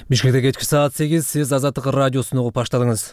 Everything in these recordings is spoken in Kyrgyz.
Бишкекте кечки саат 8, сиз Азаттык радиосун угуп баштадыңыз.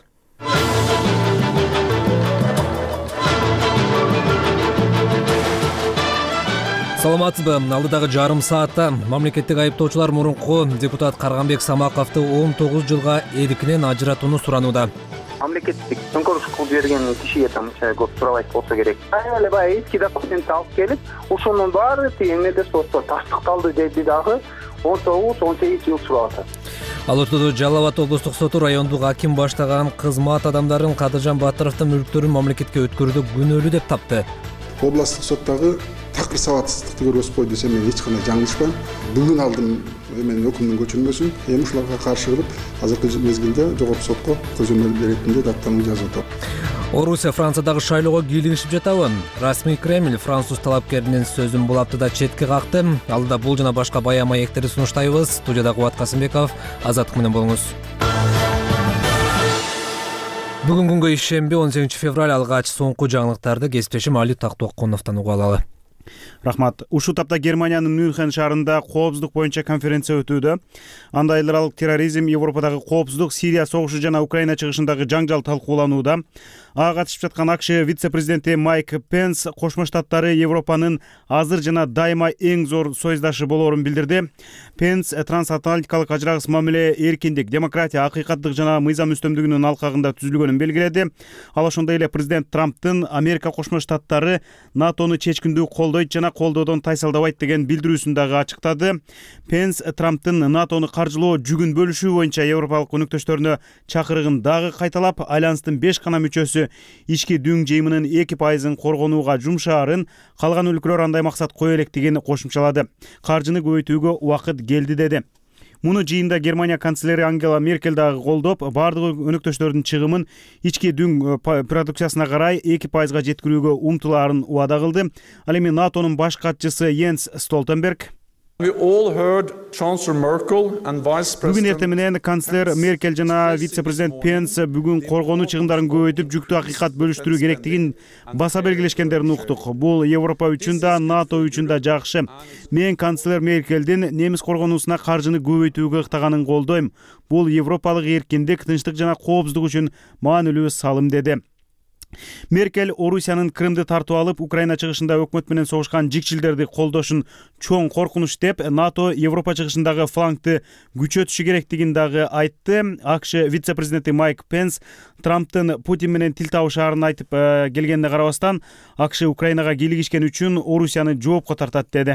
Саламатсызбы? Алдыдагы жарым саатта мамлекеттик айыптоочулар мурунку депутат Карганбек Самаковду 19 жылга эркинен ажыратууну суранууда. Мамлекеттик төңкөрүш кылып берген кишиге мынча көп сурабайт болсо керек. Аялы баягы эски документти алып келип, ошонун баары эмеде сотто тастыкталды деди дагы 19-18 жыл сурап атат. Ал ортодо Жалал Абад облустук соту райондук аким баштаган кызмат адамдарын Кадыржан Батыровдун мүлктөрүн мамлекетке өткөрүүдө күнөөлүү деп тапты. Областык соттагы такыр сабатсыздыкты көрбөс бой десем мен эч кандай жаңылышпайм. Бүгүн алдым мен өкүмдүн көчүрмөсүн, ушуларга каршы кылып, азыркы мезгилде жогорку сотко көзөмөл ретинде даттануу жазып атат. Орусия Франциядагы шайлоого кийлигишип жатабы? Расмий Кремль француз талапкеринин сөзүн бул аптада четке какты. Алдыда бул жана башка баян маектерди сунуштайбыз. Студияда Кубат Касымбеков, Азаттык менен болуңуз. Бүгүн күнгө ишемби 18 февраль алгач соңку жаңылыктарды кесиптешим Али Тактоокуновдон угуп алалы. Рахмат. Ушул тапта Германиянын Мюнхен шаарында коопсуздук боюнча конференция өтүүдө. Анда эл аралык терроризм, Европадагы коопсуздук, Сирия согушу жана Украина чыгышындагы жаңжал талкууланууда. Ага катышып жаткан АКШ вице-президенти Майк Пенс Кошмо Штаттары Европанын азыр жана дайыма эң зор союздашы болоорун билдирди. Пенс трансатлантикалык ажырагыс мамиле, эркиндик, демократия, акыйкаттык жана мыйзам үстөмдүгүнүн алкагында түзүлгөнүн белгиледи. Ал ошондой эле президент Трамптын Америка Кошмо Штаттары НАТОну чечкиндүү колдойт жана колдоодон тайсалдабайт деген билдирүүсүн дагы ачыктады. Пенс Трамптын НАТОну каржылоо жүгүн бөлүшүү боюнча европалык өнөктөштөрүнө чакырыгын дагы кайталап, айланыстын 5 гана мүчөсү ички дүң жыйымынын 2% коргонууга жумшаарын, калган өлкөлөр андай максат кое электигин кошумчалады. Каржыны көбөйтүүгө убакыт келди деди. Муну жыйында Германия канцлери Ангела Меркель дагы колдоп, бардык өнөктөштөрдүн чыгымын ички дүң продукциясына карай 2%га жеткирүүгө умтулаарын убада кылды. Ал эми НАТОнун баш катчысы Йенс Столтенберг бүгүн эртең менен канцлер Меркель жана вице-президент Пенс бүгүн коргонуу чыгымдарын көбөйтүп, жүктү акыйкат бөлүштүрүү керектигин баса белгилешкендерин уктук. Бул Европа үчүн да, НАТО үчүн да жакшы. Мен канцлер Меркелдин немис коргонуусуна каржыны көбөйтүүгө ыктаганын колдойм. Бул европалык эркиндик, тынчтык жана коопсуздук үчүн маанилүү салым деди. Меркель Орусиянын Крымды тартып алып, Украина чыгышында өкмөт менен согушкан жикчилдерди колдошун чоң коркунуч деп, НАТО Европа чыгышындагы флангты күчөтүшү керектигин дагы айтты. АКШ вице-президенти Майк Пенс Трамптын Путин менен тил табышаарын айтып келгенине карабастан, АКШ Украинага кийлигишкен үчүн Орусияны жоопко тартат деди.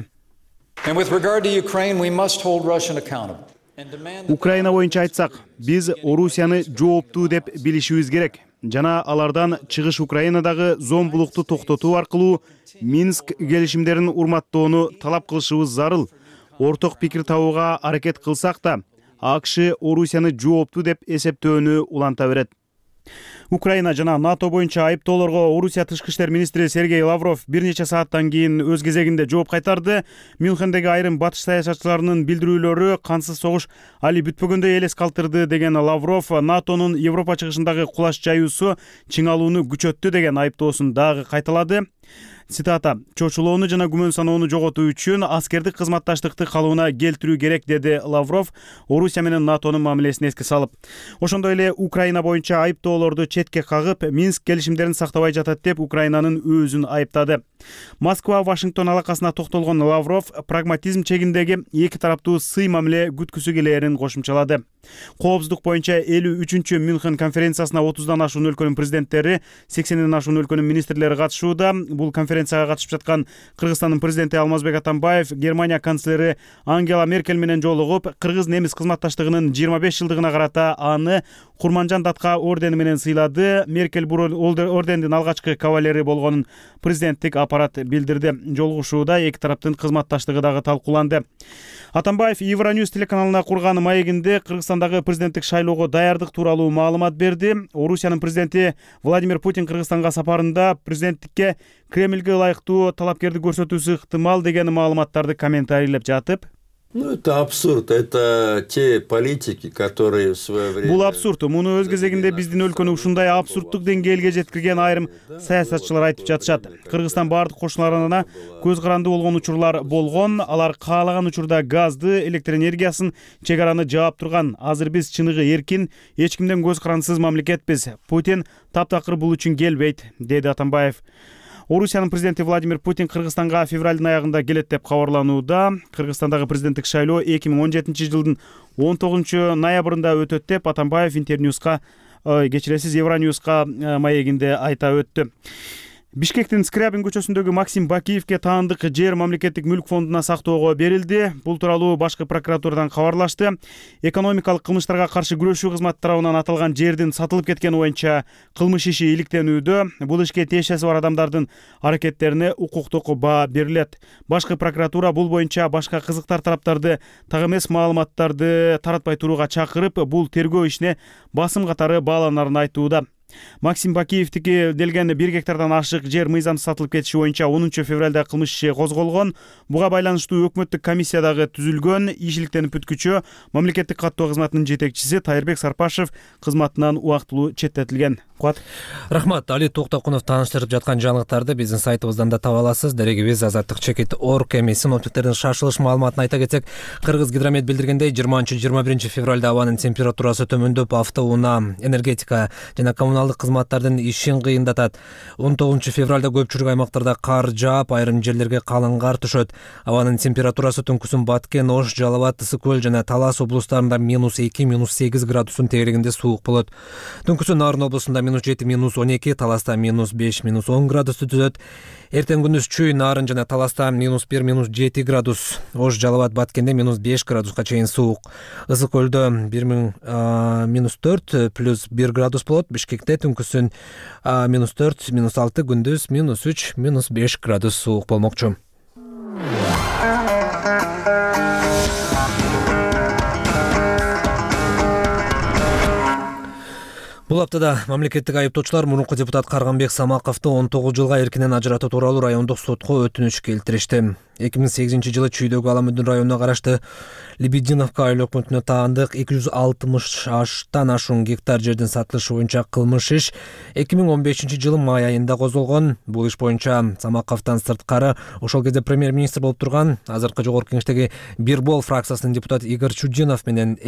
Украина боюнча айтсак, биз Орусияны жооптуу деп билишибиз керек. Жана алардан чыгыш Украинадагы зомбулукту токтотуу аркылуу Минск келишимдерин урматтоону талап кылышыбыз зарыл. Орток пикир табууга аракет кылсак да, АКШ Орусияны жооптуу деп эсептөөнү уланта берет. Украина жана НАТО боюнча айыптоолорго Орусия тышкы иштер министри Сергей Лавров бир нече сааттан кийин өз кезегинде жооп кайтарды. Мюнхендеги айрым батыш саясатчыларынын билдирүүлөрү кансыз согуш али бүтпөгөндөй элес калтырды деген Лавров, НАТОнун Европа чыгышындагы кулаш жаюусу чыңалууну күчөттү деген айыптоосун дагы кайталады. Цитата: "Чочулоону жана күмөн саноону жоготуу үчүн аскердик кызматташтыкты калыбына келтирүү керек", деди Лавров, Орусия менен НАТОнун мамилесин эске салып. Ошондой эле Украина боюнча айыптоолорду четке кагып, Минск келишимдерин сактабай жатат деп Украинанын өзүн айыптады. Москва-Вашингтон алакасына токтолгон Лавров прагматизм чегиндеги эки тараптуу сый мамиле күткүсү келээрин кошумчалады. Коопсуздук боюнча 53-чү Мюнхен конференциясына 30дан ашуун өлкөнүн президенттери, 80ден ашуун өлкөнүн министрлери катышууда. Бул конференцияга катышып жаткан Кыргызстандын президенти Алмазбек Атамбаев Германия канцлери Ангела Меркель менен жолугуп, кыргыз-немис кызматташтыгынын 25 жылдыгына карата аны Курманжан датка ордени менен сыйлады. Меркель ордендин алгачкы кавалери болгонун президенттик аппарат билдирди. Жолугушууда эки тараптын кызматташтыгы дагы талкууланды. Атамбаев Евроньюз телеканалына курган маегинде Кыргызстандагы президенттик шайлоого даярдык тууралуу маалымат берди. Орусиянын президенти Владимир Путин Кыргызстанга сапарында президенттикке Кремльге ылайыктуу талапкерди көрсөтүүсү ыктымал деген маалыматтарды комментарийлеп жатып, Ну, это абсурд. Это те политики, которые в свое время... Бул абсурд. Муну өз кезегинде биздин өлкөнү ушундай абсурдтук деңгээлге жеткирген айрым саясатчылар айтып жатышат. Кыргызстан бардык кошуналарына көз каранды болгон учурлар болгон. Алар каалаган учурда газды, электр энергиясын, чек араны жаап турган. Азыр биз чыныгы эркин, эч кимден көз карандысыз мамлекетпиз. Путин таптакыр бул үчүн келбейт, деди Атамбаев. Орусиянын президенти Владимир Путин Кыргызстанга февралдын аягында келет деп кабарланууда. Кыргызстандагы президенттик шайлоо 2017 жылдын 19 ноябрында өтөт деп Атамбаев Интерньюска, кечиресиз Евроньюска маегинде айта өттү. Бишкектин Скрябин көчөсүндөгү Максим Бакиевке таандык жер мамлекеттик мүлк фондуна сактоого берилди. Бул тууралуу башкы прокуратурадан кабарлашты. Экономикалык кылмыштарга каршы күрөшүү кызматы тарабынан аталган жердин сатылып кеткени боюнча кылмыш иши иликтенүүдө. Бул ишке тиешеси бар адамдардын аракеттерине укуктук баа берилет. Башкы прокуратура бул боюнча башка кызыктар тараптарды так эмес маалыматтарды таратпай турууга чакырып, бул тергөө ишине басым катары бааланарын айтууда. Максим Бакиевдики делген 1 гектардан ашык жер мыйзамсыз сатылып кетиши боюнча 10 февралда кылмыш иши козголгон. Буга байланыштуу өкмөттүк комиссия дагы түзүлгөн. Иш иликтенип бүткүчө мамлекеттик каттоо кызматынын жетекчиси Тайырбек Сарпашев кызматынан убактылуу четтетилген. Куат. Рахмат. Али Токтокунов тааныштырып жаткан жаңылыктарды биздин сайтыбыздан да таба аласыз. Дерегибиз azаттык.org эми синоптиктердин шашылыш маалыматын айта кетсек, Кыргызгидромет билдиргендей 20-21 февралда абанын температурасы төмөндөп, автоунаа, энергетика жана коммуналдык кызматтардын ишин кыйындатат. 19 февралда көпчүлүк аймактарда кар жаап, айрым жерлерге калың кар түшөт. Абанын температурасы түнкүсүн Баткен, Ош, Жалал абад, Ысык көл жана Талас облустарында -2, -8 градустун тегерегинде суук болот. Түнкүсүн Нарын облусунда -7, -12, Таласта -5, -10 градусту түзөт. Эртең күндүз Чүй, Нарын жана Таласта -1, -7 градус. Ош, Жалал абад, Баткенде -5 градуска чейин суук. Ысык көлдө -4 +1 градус болот. Бишкекте түнкүсүн -4, -6, күндүз -3, -5 градус суук болмокчу. Бул аптада мамлекеттик айыптоочулар мурунку депутат Карганбек Самаковду 19 жылга эркинен ажыратуу тууралуу райондук сотко өтүнүч келтиришти. 2008 жылы Чүйдөгү Аламүдүн районуна карашты Лебединовка айыл өкмөтүнө таандык 260 ашуун гектар жердин сатылышы боюнча кылмыш иш 2015 жылы май айында козголгон. Бул иш боюнча Самаковдон сырткары ошол кезде премьер-министр болуп турган азыркы жогорку кеңештеги Бирбол фракциясынын депутаты Игорь Чудинов менен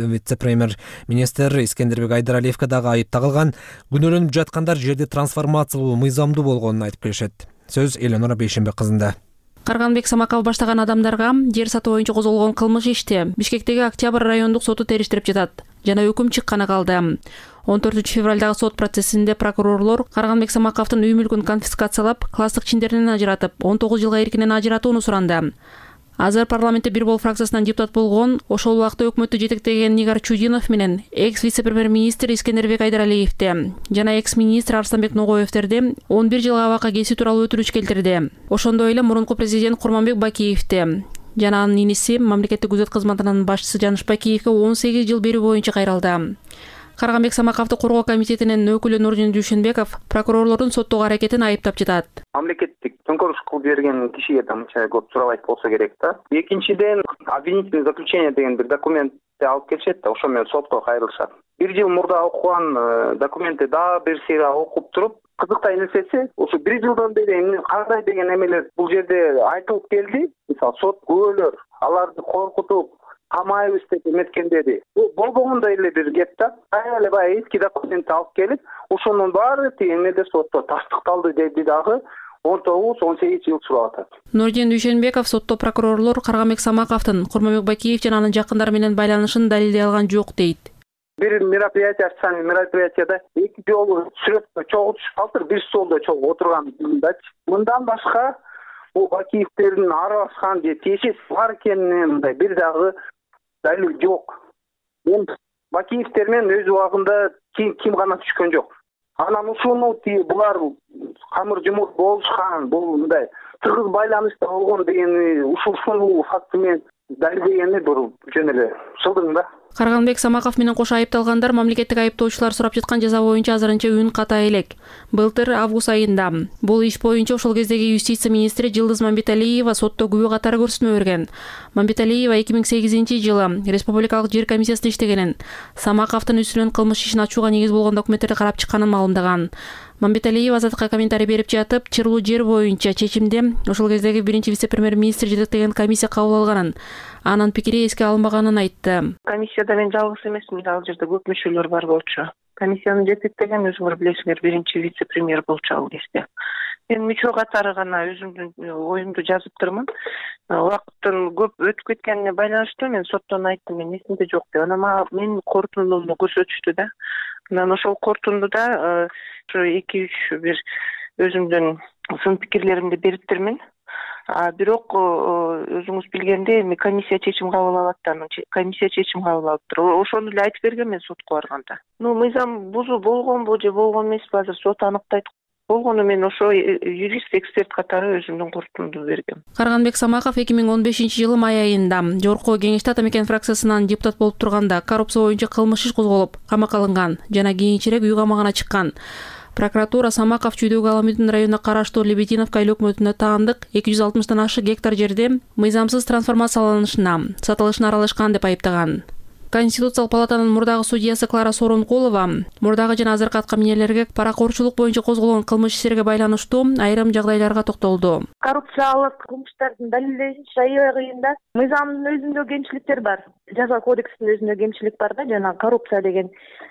экс-вице-премьер-министр Искендербек Айдаралиевке дагы айып тагылган. Күнөөлөнүп жаткандар жерди трансформациялоо мыйзамдуу болгонун айтып келишет. Сөз Эленора Бейшембек кызында. Карганбек Самаков баштаган адамдарга жер сатуу боюнча козголгон кылмыш ишти Бишкектеги Октябрь райондук соту териштирип жатат жана өкүм чыкканы калды. 14 февралдагы сот процессинде прокурорлор Карганбек Самаковдун үй мүлкүн конфискациялап, класстык чиндеринен ажыратып, 19 жылга эркинен ажыратууну суранды. Азыр парламентте Бирбол фракциясынан депутат болгон, ошол убакта өкмөттү жетектеген Игорь Чудинов менен экс-вице-премьер-министр Искендербек Айдаралиевди жана экс-министр Арсланбек Ногоевтерди 11 жылга абакка кесүү тууралуу өтүнүч келтирди. Ошондой эле мурунку президент Курманбек Бакиевди жана анын иниси мамлекеттик күзөт кызматынын башчысы Жаныш Бакиевге 18 жыл берүү боюнча кайрылды. Карганбек Самаковду коргоо комитетинин өкүлү Нурдин Дүйшөнбеков прокурорлордун соттогу аракетин айыптап жатат. Мамлекеттик төңкөрүш кылып берген кишиге мынча көп сурабайт болсо керек да. Экинчиден, обвинительное заключение деген бир документти алып келишет да, ошо менен сотко кайрылышат. 1 жыл мурда окуган документти дагы бир сыйра окуп туруп, кызыктай нерсеси, ошо 1 жылдан бери кандай деген эмелер бул жерде айтылып келди. Мисалы, сот күбөлөр аларды коркутуп камайбыз деп эметкендеди. Бул болбогондой эле бир кеп да. Эле баягы эски документти алып келип, ошонун баары эмеде сотто тастыкталды деди дагы 19-18 жыл сурап атат. Нурдин Дүйшөнбеков сотто прокурорлор Карганбек Самаковдун Курманбек Бакиев жана анын жакындары менен байланышын далилдей алган жок дейт. Бир мероприятие ачсаң, мероприятияда 2 жолу сүрөткө чогулушуп калдыр, бир столдо чогулуп отургандачы. Мындан башка бул Бакиевтердин аралашкан же тиешеси бар экенинин мындай бир дагы далил жок. Мен Бакиевтер менен өз убагында ким гана түшкөн жок. Анан ушуну булар камыр жумур болушкан, бул мындай тыгыз байланышта болгон деген ушул факты менен Дегенде бул жөн эле шылдың да. Карганбек Самаков менен кошо айыпталгандар мамлекеттик айыптоочулар сурап жаткан жаза боюнча азырынча үн ката элек. Былтыр август айында бул иш боюнча ошол кездеги юстиция министри Жылдыз Мамбеталиева сотто күбө катары көрсөтмө берген. Мамбеталиева 2008-жылы Республикалык жер комиссиясында иштегенин, Самаковдун үстүнөн кылмыш ишин ачууга негиз болгон документтерди карап чыкканын маалымдаган. Мамбеталиева Азаттыкка комментарий берип жатып, чырлуу жер боюнча чечимди ошол кездеги биринчи вице-премьер-министр жетектеген комиссия кабыл алганын, анын пикири эске алынбаганын айтты. Комиссияда мен жалгыз эмесмин, ал жерде көп мүчөлөр бар болчу. Комиссияны жетектеген өзүңөр билесиңер, биринчи вице-премьер болчу ал кезде. Мен мүчө катары гана өзүмдүн оюмду жазыптырмын. Убакыттын көп өтүп кеткенине байланыштуу мен соттон айттым, мен эсимде жок деп. Анан менин корутундумду көрсөтүштү да. Анан ошол корутундуда ошо 2-3 бир өзүмдүн сын пикирлеримди бериптирмин. Бирок өзүңүз билгендей, комиссия чечим кабыл алат да, комиссия чечим кабыл алыптыр. Ошону эле айтып берген мен сотко барганда. Мыйзам бузуу болгонбу же болгон эмеспи, азыр сот аныктайт. Болгону мен ошо юрист, эксперт катары өзүмдүн корутундумду бергем. Карганбек Самаков 2015-жылы май айында Жогорку Кеңеште Атамекен фракциясынан депутат болуп турганда коррупция боюнча кылмыш иш козголуп, камакка алынган жана кийинчерээк үй камагына чыккан. Прокуратура Самаков чүйдөгү Аламүдүн районуна караштуу Лебединовка айлык өкмөтүнө таандык 260 ашык гектар жерди мыйзамсыз трансформацияланышына, сатылышына аралашкан деп айыптаган. Конституциялык палатанын мурдагы судьясы Клара Сооронкулова мурдагы жана азыркы аткаминерлерге паракорчулук боюнча козголгон кылмыш иштерге байланыштуу айрым жагдайларга токтолду. Коррупциялык кылмыштардын далилдеши аябай кыйын да. Мыйзамдын өзүндө кемчиликтер бар. Жаза кодексинин өзүндө кемчилик бар да, жана коррупция деген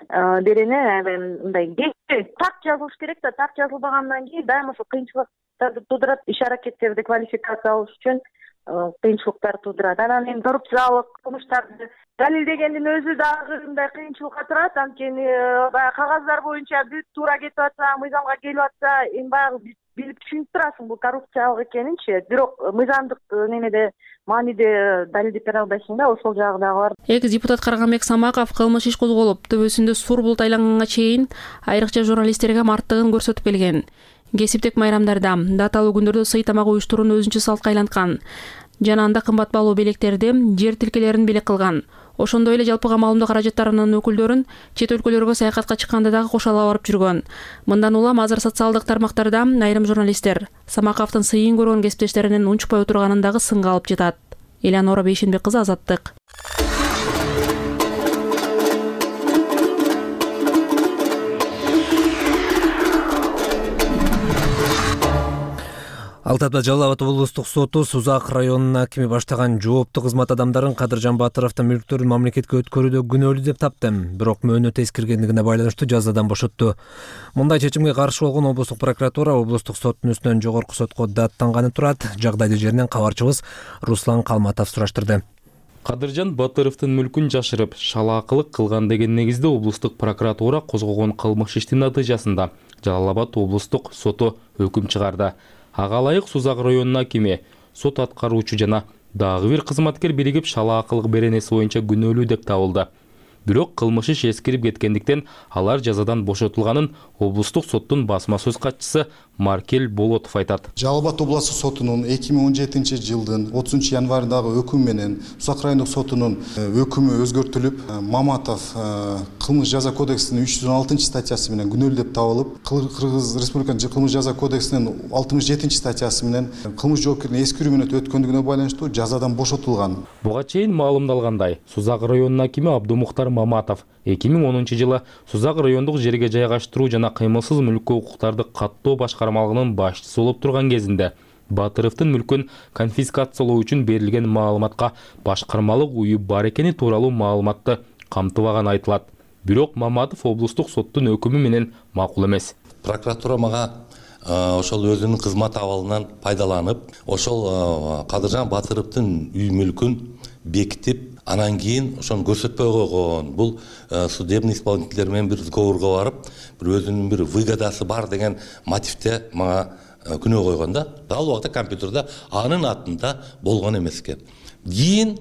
берене мындай так жазылыш керек да, так жазылбагандан кийин дайыма ошо кыйынчылыктарды туудурат, иш аракеттерди квалификациялаш үчүн кыйынчылыктар туудурат. Анан эми коррупциялык кылмыштарды далилдегендин өзү дагы мындай кыйынчылыкка турат. Анткени баягы кагаздар боюнча бүт туура кетип атса, мыйзамга келип атса, эми баягы билип түшүнүп турасың бул коррупциялык экенинчи. Бирок мыйзамдык немеде мааниде далилдеп бере албайсың да, ошол жагы дагы бар. Экс депутат Карганбек Самаков кылмыш иш козголуп, төбөсүндө сур булут айланганга чейин айрыкча журналисттерге марттыгын көрсөтүп келген. Кесиптик майрамдарда, даталуу күндөрдө сый тамак уюштурууну өзүнчө салтка айланткан. Жана анда кымбат баалуу белектерди, жер тилкелерин белек кылган. Ошондой эле жалпыга маалымдоо каражаттарынын өкүлдөрүн чет өлкөлөргө саякатка чыкканда дагы кошо ала барып жүргөн. Мындан улам азыр социалдык тармактарда айрым журналисттер Самаковдун сыйын көргөн кесиптештеринин унчукпай отурганын дагы сынга алып жатат. Элеонора Бейшенбек кызы, Азаттык. Алтайда Жалал Абад облустук соту Сузак районунун акими баштаган жооптуу кызмат адамдарын Кадыржан Батыровдун мүлктөрүн мамлекетке өткөрүүдө күнөөлүү деп тапты. Бирок мөөнөт эскиргендигине байланыштуу жазадан бошотту. Мындай чечимге каршы болгон облустук прокуратура облустук соттун үстүнөн жогорку сотко даттанганы турат. Жагдайды жеринен кабарчыбыз Руслан Калматов сураштырды. Кадыржан Батыровдун мүлкүн жашырып, шалаакылык кылган деген негизде облустук прокуратура козгогон кылмыш иштин натыйжасында Жалал Абад облустук соту өкүм чыгарды. Ага ылайык Сузак районунун акими, сот аткаруучу жана дагы бир кызматкер биригип шалаакылык беренеси боюнча күнөөлүү деп табылды. Бирок кылмыш иш эскирип кеткендиктен алар жазадан бошотулганын облустук соттун басма сөз катчысы Маркел Болотов айтат. Жалал Абад областык сотунун 2017-жылдын 30 январындагы өкүмү менен Сузак райондук сотунун өкүмү өзгөртүлүп, Маматов кылмыш жаза кодексинин 316 статьясы менен күнөөлүү деп табылып, Кыргыз Республикасынын кылмыш жаза кодексинин 67 статьясы менен кылмыш жоопкердигин эскирүү менен өткөндүгүнө байланыштуу жазадан бошотулган. Буга чейин маалымдалгандай, Сузак районунун акими Абдумухтар Маматов 2010-жылы Сузак райондук жерге жайгаштыруу жана кыймылсыз мүлккө укуктарды каттоо башкармалыгынын башчысы болуп турган кезинде Батыровдун мүлкүн конфискациялоо үчүн берилген маалыматка башкармалык уюу бар экени тууралуу маалыматты камтыбаганы айтылат. Бирок Маматов облустук соттун өкүмү менен макул эмес. Прокуратура мага ошол өзүнүн кызмат абалынан пайдаланып, ошол Кадыржан Батыровдун үй мүлкүн бекитип, анан кийин ошону көрсөтпөй койгон. Бул судебный исполнительдер менен бир сговорго барып, бир өзүнүн бир выгодасы бар деген мотивде мага күнөө койгон да. Ал убакта компьютерде анын атында болгон эмес экен. Кийин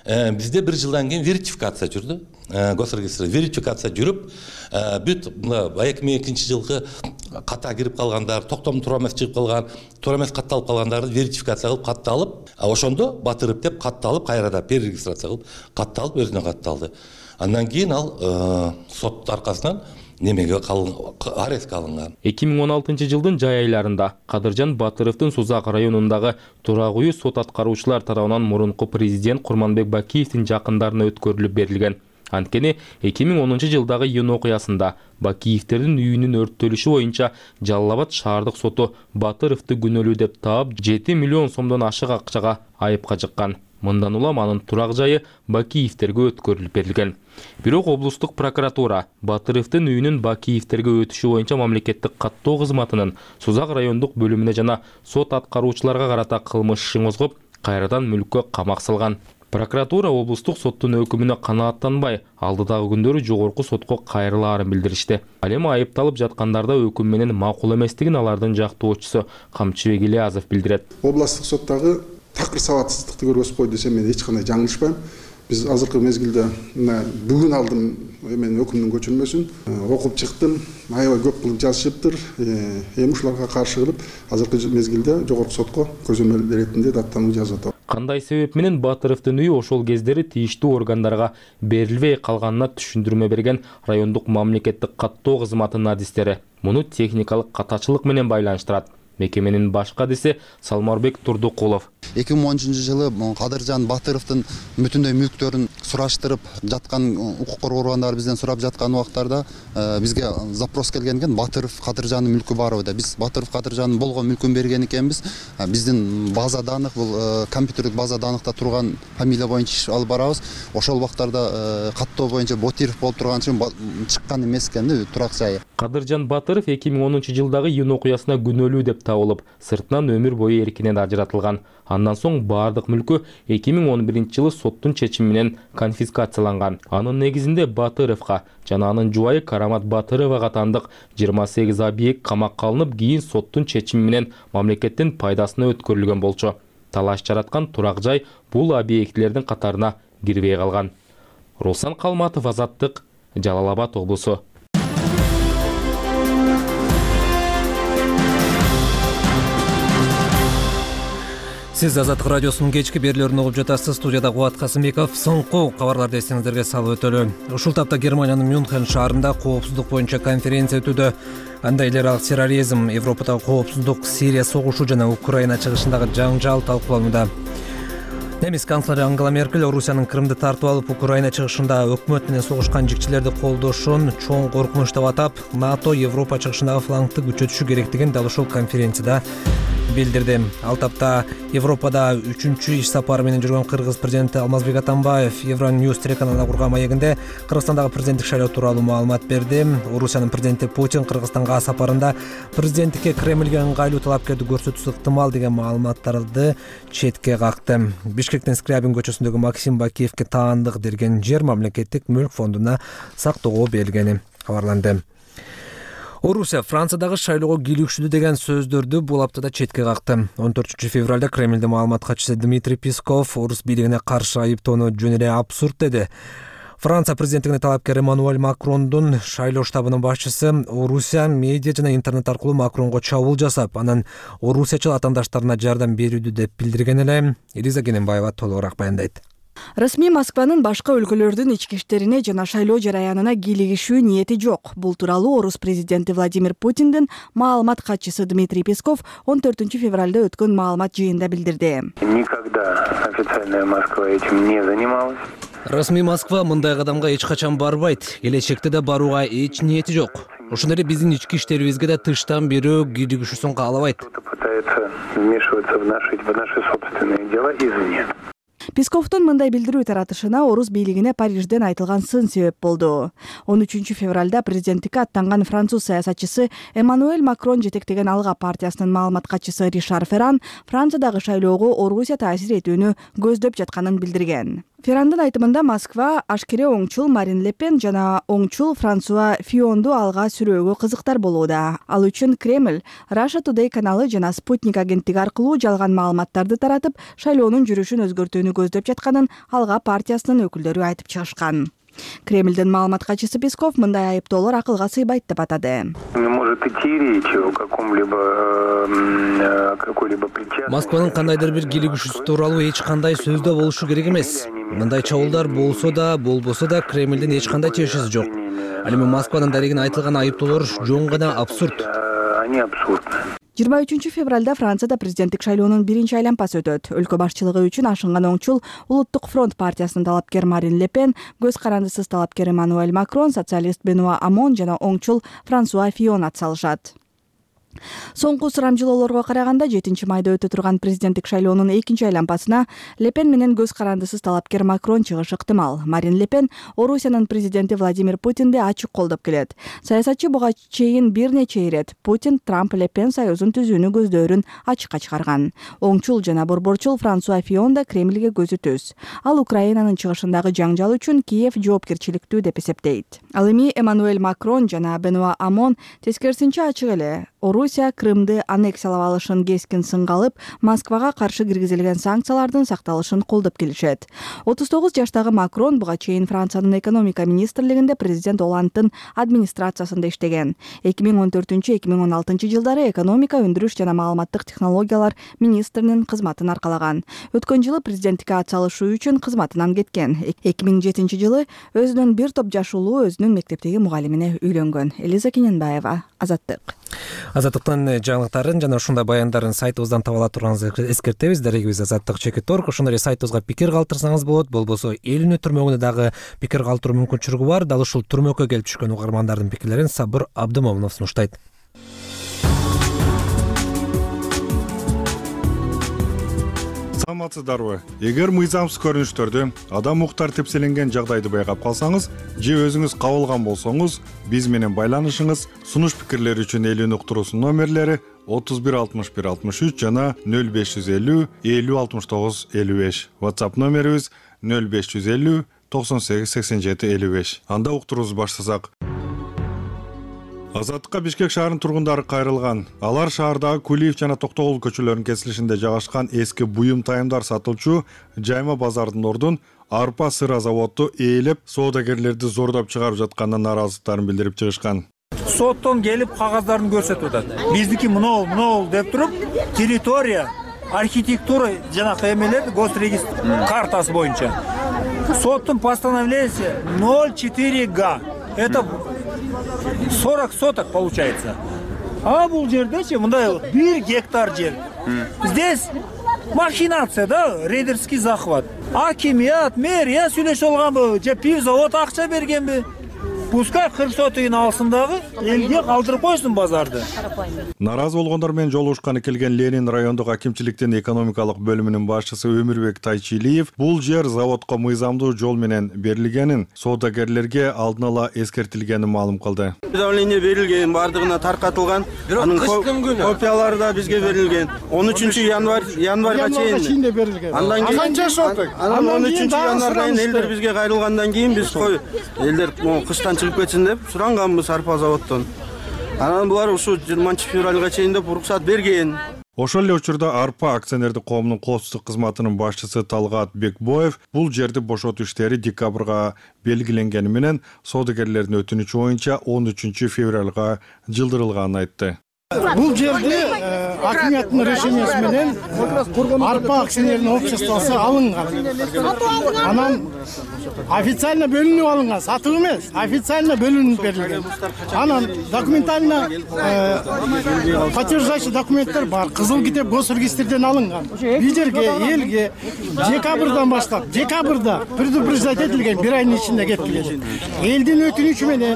бизде 1 жылдан кийин верификация жүрдү. Госрегистр верификация жүрүп, бүт 2002 жылкы ката кирип калгандар, токтом туура эмес чыгып калган, туура эмес катталып калгандарды верификация кылып катталып, ошондо Батыров деп катталып, кайрада перерегистрация кылып катталып, өзүнө катталды. Андан кийин ал сот аркасынан немеге арестке алынган. 2016 жылдын жай айларында Кадыржан Батыровдун Сузак районундагы турак үйү сот аткаруучулар тарабынан мурунку президент Курманбек Бакиевдин жакындарына өткөрүлүп берилген. Анткени 2010 жылдагы июнь окуясында Бакиевдердин үйүнүн өрттөлүшү боюнча Жалал Абад шаардык соту Батыровду күнөөлүү деп таап 7 миллион сомдон ашык акчага айыпка жыккан. Мындан улам анын турак жайы Бакиевдерге өткөрүлүп берилген. Бирок облустук прокуратура Батыровдун үйүнүн Бакиевдерге өтүшү боюнча мамлекеттик каттоо кызматынын Сузак райондук бөлүмүнө жана сот аткаруучуларга карата кылмыш ишин козгоп, кайрадан мүлккө камак салган. Прокуратура облустук соттун өкүмүнө канааттанбай, алдыдагы күндөрү жогорку сотко кайрылаарын билдиришти. Ал эми айыпталып жаткандарда өкүм менен макул эместигин алардын жактоочусу Камчыбек Ильязов билдирет. Областык соттагы такыр сабатсыздыкты көргөзүп десем мен эч кандай жаңылышпайм. Биз азыркы мезгилде бүгүн алдым мен өкүмдүн көчүрмөсүн окуп чыктым. Аябай көп кылып жазышыптыр. Эми ушуларга каршы кылып азыркы мезгилде жогорку сотко көзөмөл иретинде даттануу жазып атат. Кандай себеп менен Батыровдун үйү ошол кездери тийиштүү органдарга берилбей калганына түшүндүрмө берген райондук мамлекеттик каттоо кызматынын адистери муну техникалык катачылык менен байланыштырат. Мекеменин баш кадиси Салмарбек Турдукулов. 2010 жылы Кадыржан Батыровдун бүтүндөй мүлктөрүн сураштырып жаткан укук коргоо органдары бизден сурап жаткан убактарда бизге запрос келген экен. Батыров Кадыржандын мүлкү барбы деп. Биз Батыров Кадыржандын болгон мүлкүн берген экенбиз. Биздин база данык бул компьютерлик база даныкта турган фамилия боюнча иш алып барабыз. Ошол убактарда каттоо боюнча Ботиров болуп турган үчүн чыккан эмес экен турак жайы. Кадыржан Батыров 2010 жылдагы июнь окуясына күнөөлүү деп табылып, сыртынан өмүр бою эркинен ажыратылган. Андан соң бардык мүлкү 2011 жылы соттун чечими менен конфискацияланган. Анын негизинде Батыровго жана анын жубайы Карамат Батырова катандык 28 объект камакка алынып, кийин соттун чечими менен мамлекеттин пайдасына өткөрүлгөн болчу. Талаш жараткан турак жай бул объектилердин катарына кирбей калган. Руслан Калматов, Азаттык, Жалал Абад облусу. Сиз Азаттык радиосунун кечки берүүлөрүн угуп жатасыз. Студияда Кубат Касымбеков. Соңку кабарларды эсиңиздерге салып өтөлү. Ушул тапта Германиянын Мюнхен шаарында коопсуздук боюнча конференция өтүүдө. Анда эл аралык терроризм, Европадагы коопсуздук, Сирия согушу жана Украина чыгышындагы жаңжал талкууланууда. Немис канцлери Ангела Меркель Орусиянын Крымды тартып алып, Украина чыгышында өкмөт менен согушкан жигчилерди колдошун чоң коркунуч деп атап, НАТО Европа чыгышындагы флангты күчөтүшү керектигин дал ушул конференцияда билдирди. Ал тапта Европада 3-чү иш сапары менен жүргөн Кыргыз президенти Алмазбек Атамбаев Евроньюз телеканалына курган маегинде Кыргызстандагы президенттик шайлоо тууралуу маалымат берди. Орусиянын президенти Путин Кыргызстанга сапарында президенттикке Кремльге ыңгайлуу талапкерди көрсөтүшү ыктымал деген маалыматтарды четке какты. Бишкектин Скрябин көчөсүндөгү Максим Бакиевке таандык берген жер мамлекеттик мүлк фондуна сактоого берилгени кабарланды. Орусия Франциядагы шайлоого кийлигишүүдө деген сөздөрдү бул аптада четке какты. 14 февралда Кремльдин маалымат катчысы Дмитрий Песков орус бийлигине каршы айыптоону жөн эле абсурд деди. Франция президенттигине талапкер Эммануэль Макрондун шайлоо штабынын башчысы Орусия медиа жана интернет аркылуу Макронго чабуул жасап, анан орусиячыл атаандаштарына жардам берүүдү деп билдирген эле. Элиза Кененбаева толугураак баяндайт. Расмий Москванын башка өлкөлөрдүн ички иштерине жана шайлоо жараянына кийлигишүү ниети жок. Бул тууралуу орус президенти Владимир Путиндин маалымат катчысы Дмитрий Песков 14 февралда өткөн маалымат жыйынында билдирди. Никогда официальная Москва этим не занималась. Расмий Москва мындай кадамга эч качан барбайт. Келечекте да барууга эч ниети жок. Ошондой эле биздин ички иштерибизге да тыштан бирөө кийлигишүүсүн каалабайт. Пытается вмешиваться в наши собственные дела извне. Песковдун мындай билдирүү таратышына орус бийлигине Парижден айтылган сын себеп болду. 13 февралда президенттикке аттанган француз саясатчысы Эммануэль Макрон жетектеген Алга партиясынын маалымат катчысы Ришар Ферран Франциядагы шайлоого Орусия таасир этүүнү көздөп жатканын билдирген. Феррандын айтымында Москва ашкере оңчул Марин Ле Пен жана оңчул Франсуа Фионду алга сүрөөгө кызыктар болууда. Ал үчүн Кремль Russia Today каналы жана Спутник агенттиги аркылуу жалган маалыматтарды таратып, шайлоонун жүрүшүн өзгөртүүнү көздөп жатканын алга партиясынын өкүлдөрү айтып чыгышкан. Кремлдин маалымат катчысы Песков мындай айыптоолор акылга сыйбайт деп атады. Москванын кандайдыр бир кийлигишүүсү тууралуу эч кандай сөздө болушу керек эмес. Мындай чабуулдар болсо да, болбосо да Кремлдин эч кандай тиешеси жок. Ал эми Москванын дарегине айтылган айыптоолор жөн гана абсурд. 23 февралда Францияда президенттик шайлоонун биринчи айланпасы өтөт. Өлкө башчылыгы үчүн ашынган оңчул Улуттук фронт партиясынын талапкер Марин Ле Пен, көз карандысыз талапкер Эммануэль Макрон, социалист Бенуа Амон жана оңчул Франсуа Фион атсалышат. Соңку сурамжылоолорго караганда 7 майда өтө турган президенттик шайлоонун экинчи айланпасына Ле Пен менен көз карандысыз талапкер Макрон чыгышы ыктымал. Марин Ле Пен Орусиянын президенти Владимир Путинди ачык колдоп келет. Саясатчы буга чейин бир нече ирет Путин Трамп Ле Пен союзун түзүүнү көздөрүн ачыкка чыгарган. Оңчул жана борборчул Франсуа Фион да Кремльге көзү түз. Ал Украинанын чыгышындагы жаңжал үчүн Киев жоопкерчиликтүү деп эсептейт. Ал эми Эммануэль Макрон жана Бенуа Амон тескерисинче ачык эле Орусия Крымды аннексиялап алышын кескин сынга алып, Москвага каршы киргизилген санкциялардын сакталышын колдоп келишет. 39 жаштагы Макрон буга чейин Франциянын экономика министрлигинде президент Оландтын администрациясында иштеген. 2014-2016 жылдары экономика, өндүрүш жана маалыматтык технологиялар министринин кызматын аркалаган. Өткөн жылы президенттикке атсалышуу үчүн кызматынан кеткен. 2007 жылы өзүнүн бир топ жаш уулу өзүнүн мектептеги мугалимине үйлөнгөн. Элиза Кененбаева, Азаттык. Азаттыктын жаңылыктарын жана ушундай баяндарын сайтыбыздан таба ала турганыңызды эскертебиз. Дарегибиз Азаттык.org. Ошондой эле сайтыбызга пикир калтырсаңыз болот. Болбосо эл үнү түрмөгүнө дагы пикир калтыруу мүмкүнчүлүгү бар. Дал ушул түрмөккө келип түшкөн угармандардын пикирлерин Сабыр Абдымомунов сунуштайт. Саламатсыздарбы? Эгер мыйзамсыз көрүнүштөрдү, адам укуктар тепселенген жагдайды байкап калсаңыз же өзүңүз кабылган болсоңуз, биз менен байланышыңыз. Сунуш пикирлер үчүн эл үнү уктуруусунун номерлери 31 61 63 жана 0550 50 69 55. WhatsApp номерибиз 0550 98 87 55. Анда уктуруубузду баштасак. Азаттыкка Бишкек шаарынын тургундары кайрылган. Алар шаардагы Кулиев жана Токтогул көчөлөрүнүн кесилишинде жайгашкан эски буюм тайымдар сатылчу Жайма базардын ордун арпа сыра заводу ээлеп, соодагерлерди зордоп чыгарып жатканына нааразылыктарын билдирип чыгышкан. Соттон келип кагаздарын көрсөтүп атат. Биздики мынау деп туруп, территория, архитектура жанакы эмелер госрегистр картасы боюнча. Соттун постановлениеси 04 га. Это 40 соток получается. А бул жердечи мындай 1 гектар жер. Здесь махинация, да, рейдерский захват. Акимият, мэрия сүйлөшүп алганбы, же пивзавод акча бергенби? Пускай 40 сотыгын алсын дагы, элге калтырып койсун базарды. Наразы болгондор менен жолугушканы келген Ленин райондук акимчиликтин экономикалык бөлүмүнүн башчысы Өмүрбек Тайчилиев бул жер заводко мыйзамдуу жол менен берилгенин, соодагерлерге алдын ала эскертилгенин маалым кылды. Давление берилген, бардыгына таркатылган, анын копиялары да бизге берилген. 13 январга чейин берилген. Андан кийин канча соток? Анан 13 январга элдер бизге кайрылгандан кийин биз элдер кыштан чыгып кетсин деп суранганбыз арпа заводдон. Анан булар ушу 20 февралга чейин деп уруксат берген. Ошол эле учурда Арпа акционердик коомунун коопсуздук кызматынын башчысы Талгат Бекбоев бул жерди бошотуу иштери декабрга белгиленгени менен соодагерлердин өтүнүчү боюнча 13 февралга жылдырылганын айтты. Бул жерди акимияттын решениясы менен Арпа акционердин обществосу алынган. Анан официально бөлүнүп алынган, сатып эмес, официально бөлүнүп берилген. Анан документально подтверждающий документтер бар. Кызыл китеп госрегистрден алынган. Бул жерге элге декабрдан баштап, декабрда предупреждать этилген, бир айдын ичинде кетип келет. Элдин өтүнүчү менен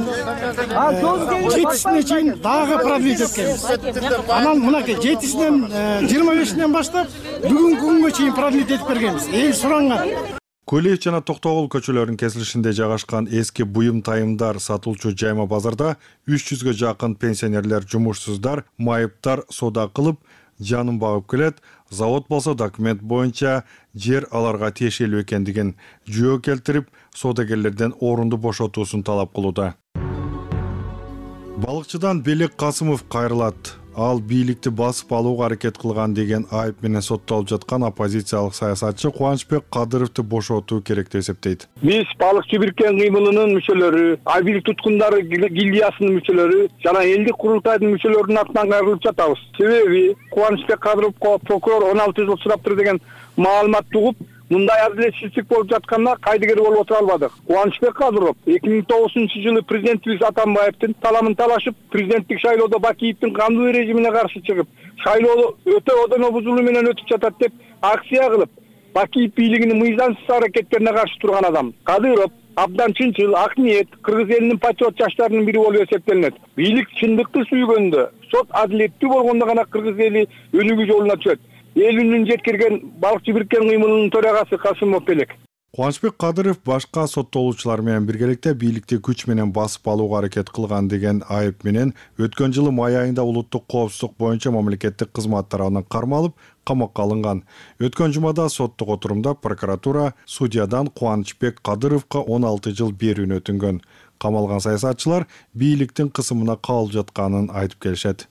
жетисине чейин дагы продлить эткенбиз. Анан мынакей 7-синен 25-инен баштап бүгүнкү күнгө чейин продлить этип бергенбиз. Эл суранган. Кулиев жана Токтогул көчөлөрүнүн кесилишинде жайгашкан эски буюм тайымдар сатылчу Жайма базарда 300гө жакын пенсионерлер, жумушсуздар, майыптар соода кылып, жанын багып келет. завод болсо документ боюнча жер аларга тиешелүү экендигин жөө келтирип, соодагерлерден орунду бошотуусун талап кылууда. Балыкчыдан Белек Касымов кайрылат. Ал бийликти басып алууга аракет кылган деген айып менен соттолуп жаткан оппозициялык саясатчы Кубанычбек Кадыровду бошотуу керек деп эсептейт. Биз балыкчы биркен кыймылынын мүчөлөрү, Айбилик туткундары гильдиясынын мүчөлөрү жана элдик курултайдын мүчөлөрүнүн атынан кайрылып жатабыз. Себеби Кубанычбек Кадыровго прокурор 16 жыл сураптыр деген маалымат тугуп, мындай адилетсиздик болуп жатканда кайдыгер болуп отура албадык. Кубанычбек Кадыров 2009-жылы президентибиз Атамбаевдин таламын талашып, президенттик шайлоодо Бакиевдин кандуу режимине каршы чыгып, шайлоо өтө одоно бузулуу менен өтүп жатат деп акция кылып, Бакиев бийлигинин мыйзамсыз аракеттерине каршы турган адам. Кадыров абдан чынчыл, ак ниет, кыргыз элинин патриот жаштарынын бири болуп эсептелинет. Бийлик чындыкты сүйгөндө, сот адилеттүү болгондо гана кыргыз эли өнүгүү жолуна түшөт. Эл үнүн жеткирген балыкчы биркен кыймылынын төрагасы Касымов Белек. Кубанычбек Кадыров башка соттолуучулар менен биргеликте бийликти күч менен басып алууга аракет кылган деген айып менен өткөн жылы май айында улуттук коопсуздук боюнча мамлекеттик кызмат тарабынан кармалып, камакка алынган. Өткөн жумада соттук отурумда прокуратура судьядан Кубанычбек Кадыровго 16 жыл берүүнү өтүнгөн. Камалган саясатчылар бийликтин кысымына калып жатканын айтып келишет.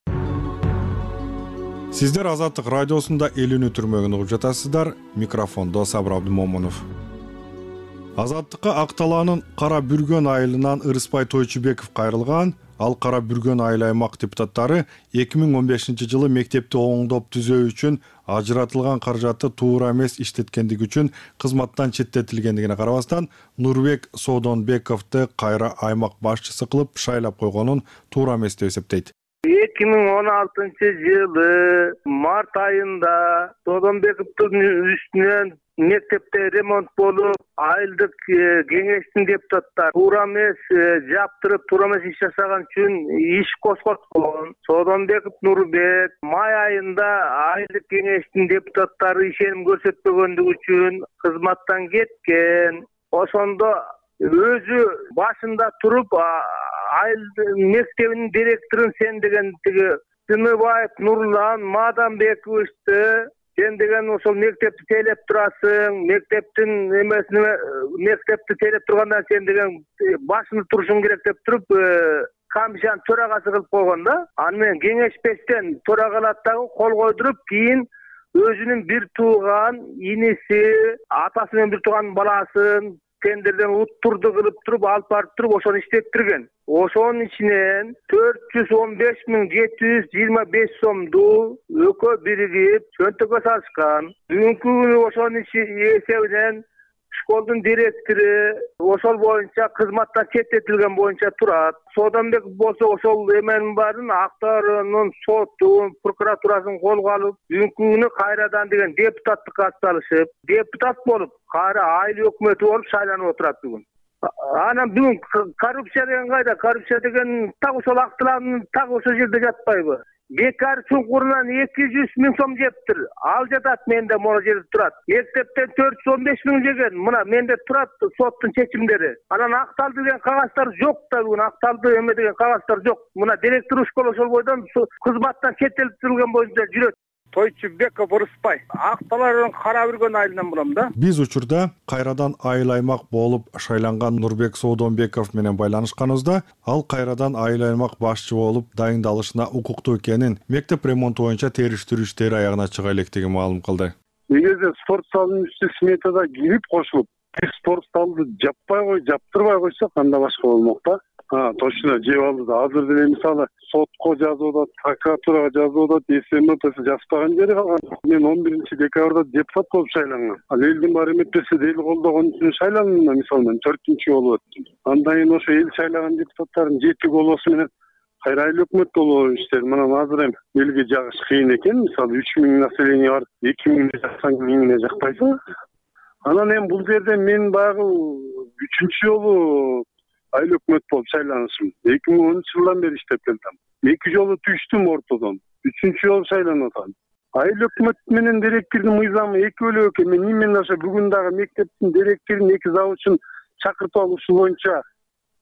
Сиздер Азаттык радиосунда эл үнү түрмөгүн угуп жатасыздар. Микрофондо Сабыр Абдымомунов. Азаттыкка Акталаанын Кара Бүргөн айылынан Ырыспай Тойчубеков кайрылган. Ал Кара Бүргөн айыл аймак депутаттары 2015-жылы мектепти оңдоп түзөө үчүн ажыратылган каражатты туура эмес иштеткендиги үчүн кызматтан четтетилгендигине карабастан Нурбек Содонбековду кайра аймак башчысы кылып шайлап койгонун туура эмес деп эсептейт. 2016-жылы март айында Содонбековдун үстүнөн мектепте ремонт болуп, айылдык кеңештин депутаттары туура эмес жаптырып, туура эмес иш жасаган үчүн иш козготкон. Содонбеков Нурбек май айында айылдык кеңештин депутаттары ишеним көрсөтпөгөндүгү үчүн кызматтан кеткен. Ошондо өзү башында туруп айыл мектебинин директорун сен деген тиги Сыныбаев Нурлан Мадамбековичти сен деген ошол мектепти тейлеп турасың, мектептин эмесине мектепти тейлеп тургандан сен деген башында турушуң керек деп туруп комиссиянын төрагасы кылып койгон да. Аны менен кеңешпестен төрагалаттагы кол койдуруп, кийин өзүнүн бир тууган иниси, атасы менен бир тууган баласын тендерден уттурду кылып туруп, алып барып туруп, ошону иштеттирген. Ошонун ичинен 415.725 сомду экөө биригип чөнтөккө салышкан. Бүгүнкү күнү ошонун эсебинен школдун директору ошол боюнча кызматтан четтетилген боюнча турат. Содонбеков болсо ошол эменин баарын Актаанын сотун, прокуратурасын колго алып, бүгүнкү күнү кайрадан деген депутаттыкка атталышып, депутат болуп, кайра айыл өкмөтү болуп шайланып отурат бүгүн. Анан бүгүн коррупция деген кайда? Коррупция деген так ошол Актаанын так ошол жерде жатпайбы? Бекар чуңкурунан 200 миң сом жептир. Ал жатат, менде моно жерде турат. Мектептен 415 миң жеген. Мына менде турат соттун чечимдери. Анан акталды деген кагаздар жок да бүгүн. Акталды эме деген кагаздар жок. Мына директор школа ошол бойдон кызматтан четтетилген боюнча жүрөт. Тойчубеков Ырыспай. Акталаанын Кара Бүргөн айылынан булам да. Биз учурда кайрадан айыл аймак болуп шайланган Нурбек Содонбеков менен байланышканыбызда, ал кайрадан айыл аймак башчы болуп дайындалышына укуктуу экенин, мектеп ремонту боюнча териштирүү иштери аягына чыга электигин маалым кылды. Эгерде спорт залынын үстү сметада кирип кошулуп, спорт залды жаптырбай койсок, анда башка болмок да. Точно жеп алды да. Азыр деле мисалы сотко жазып атат, прокуратурага жазып атат, СМТС жазбаган жери калган. Мен 11 декабрда депутат болуп шайлангам. Ал элдин баары эметпесе эл колдогон үчүн шайландым, мисалы мен 4-чү болуп өттүм. Андан кийин ошо эл шайлаган депутаттардын 7 болосу менен кайра айыл өкмөт болуу иштери. Мына азыр эми элге жагыш кыйын экен. Мисалы 3000 население бар, 2000 жаксаң 1000 жакпайсың. Анан эми бул жерде мен баягы 3-чү жолу айыл өкмөт болуп шайланышым. 2010-жылдан бери иштеп келдим. 2 жолу түштүм ортодон. 3-чү жолу шайланып атам. Айыл өкмөт менен директордун мыйзамы эки бөлөк экен. Мен именно ошо бүгүн дагы мектептин директорун 2 завучун чакыртып алуу боюнча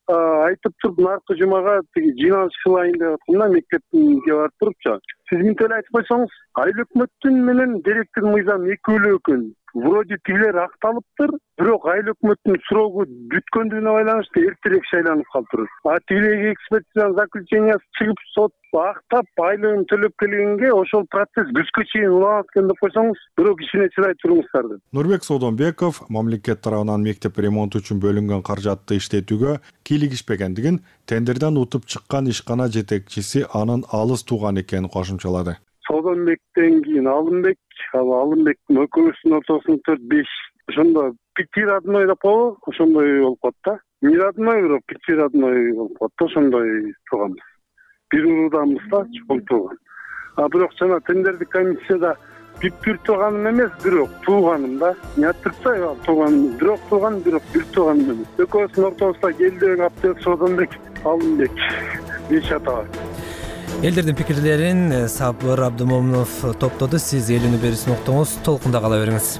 айтып туруп наркы жумага тиги жыйналыш кылайын деп атканда мектепке барып турупчу сиз минтип эле айтып койсоңуз айыл өкмөттүн менен директор мыйзам экөөлүү экен вроде тигилер акталыптыр бирок айыл өкмөттүн срогу бүткөндүгүнө байланыштуу эртерээк шайланып калыптыр тиги экспертизанын заключениясы чыгып сот актап айлыгын төлөп келгенге ошол процесс күзгө чейин уланат экен деп койсоңуз бирок ишине чыдай туруңуздар деп. Нурбек Содонбеков мамлекет тарабынан мектеп ремонту үчүн бөлүнгөн каражатты иштетүүгө кийлигишпегендигин тендерден утуп чыккан ишкана жетекчиси анын алыс тууган экенин кошумчалады. Содонбектен кийин Алымбектин экөөбүздүн ортосунда 4-5 ошондо пяти родной деп коебу ошондой болуп калат да. Не родной бирок пяти родной болуп калат да ошондой тууганбыз. Бир урууданбыз да чоң тууган. Бирок жана тендердик комиссияда бир тууганым эмес, бирок тууганым да. Не аттырса тууганым, бирок тууган, бирок бир тууганым эмес. Экөөбүздүн ортосунда келдек Аптек Содонбек, Алымбек 5 ата. Элдердин пикирлерин Сабыр Абдымомунов топтоду. Сиз элүүнү берүүсүн уктуңуз, толкунда кала бериңиз.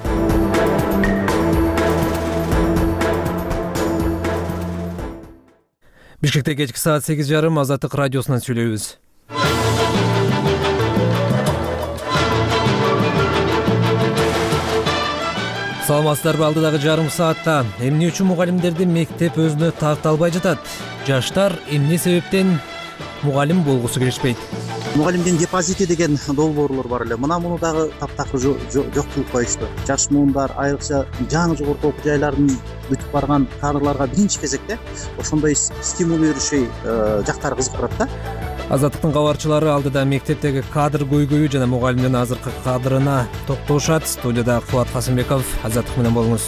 Бишкекте кечки саат 8:30 Азаттык радиосунан сүйлөйбүз. Саламатсыздарбы? Алдыдагы жарым саатта эмне үчүн мугалимдерди мектеп өзүнө тарта албай жатат? Жаштар эмне себептен мугалим болгусу келишпейт? Мугалимдин депозити деген долбоорлор бар эле. Муну дагы таптакыр жок кылып коюшту. Жаш муундар, айрыкча жаңы жогорку окуу жайларын бүтүп барган кадрларга биринчи кезекте ошондой стимул бериши жактары кызык турат да. Азаттыктын кабарчылары алдыда мектептеги кадр көйгөйү жана мугалимдин азыркы кадрына токтолушат. Студияда Кубат Касымбеков, Азаттык менен болуңуз.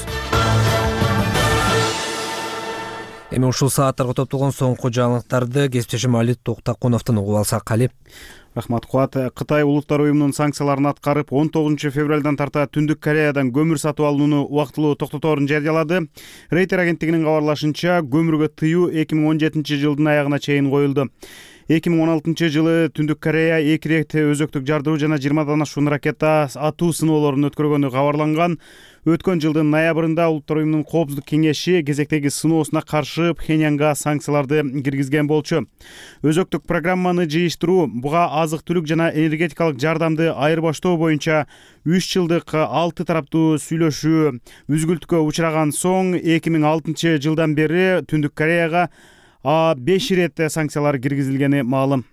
Эми ушул сааттарга топтолгон соңку жаңылыктарды кесиптешим Али Токтакуновдон угуп алсак. Али. Рахмат Кубат. Кытай улуттар уюмунун санкцияларын аткарып 19 февралдан тарта Түндүк Кореядан көмүр сатып алууну убактылуу токтоторун жарыялады. Рейтер агенттигинин кабарлашынча, көмүргө тыюу 2017 жылдын аягына чейин коюлду. 2016 жылы Түндүк Корея 2 рет өзөктүк жардыруу жана 20дан ашуун ракета атуу сыноолорун өткөргөнү кабарланган. Өткөн жылдын ноябрында Улуттар уюмунун коопсуздук кеңеши кезектеги сыноосуна каршы Пхеньянга санкцияларды киргизген болчу. Өзөктүк программаны жыйыштыруу, буга азык-түлүк жана энергетикалык жардамды айырбаштоо боюнча 3 жылдык 6 тараптуу сүйлөшүү үзгүлтүккө учураган соң 2006 жылдан бери Түндүк Кореяга 5 рет санкциялар киргизилгени маалым.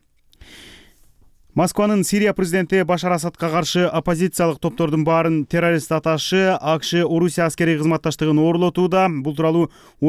Москванын Сирия президенти Башар Асадка каршы оппозициялык топтордун баарын террорист аташы АКШ Орусия аскерий кызматташтыгын оорулотууда. Бул тууралуу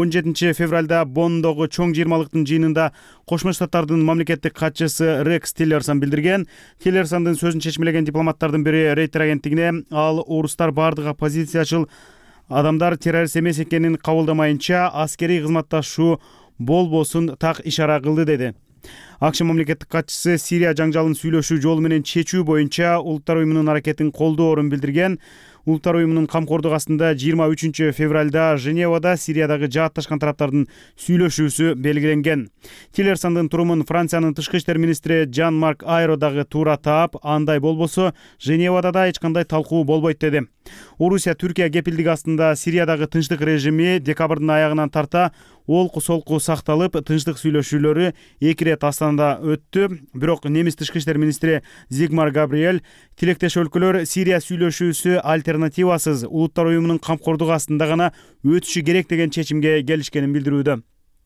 17 февралда Бонндогу чоң жыйырмалыктын жыйынында Кошмо Штаттардын мамлекеттик катчысы Рекс Тиллерсон билдирген. Тиллерсондун сөзүн чечмелеген дипломаттардын бири Рейтер агенттигине ал орустар бардык оппозициячыл адамдар террорист эмес экенин кабылдамайынча аскерий кызматташуу болбосун так ишара кылды деди. АКШ мамлекеттик катчысы Сирия жаңжалын сүйлөшүү жолу менен чечүү боюнча Улуттар уюмунун аракетин колдоорун билдирген. Улуттар уюмунун камкордук астында 23 февралда Женевада Сириядагы жаатташкан тараптардын сүйлөшүүсү белгиленген. Тиллерсондун турумун Франциянын тышкы иштер министри Жан-Марк Айро дагы туура таап, андай болбосо Женевада да эч кандай талкуу болбойт деди. Орусия Түркия кепилдиги астында Сириядагы тынчтык режими декабрдын аягынан тарта олку солку сакталып, тынчтык сүйлөшүүлөрү 2 рет Астанада өттү. Бирок немис тышкы иштер министри Зигмар Габриэль тилектеш өлкөлөр Сирия сүйлөшүүсү альтернативасыз Улуттар уюмунун камкордугу астында гана өтүшү керек деген чечимге келишкенин билдирүүдө.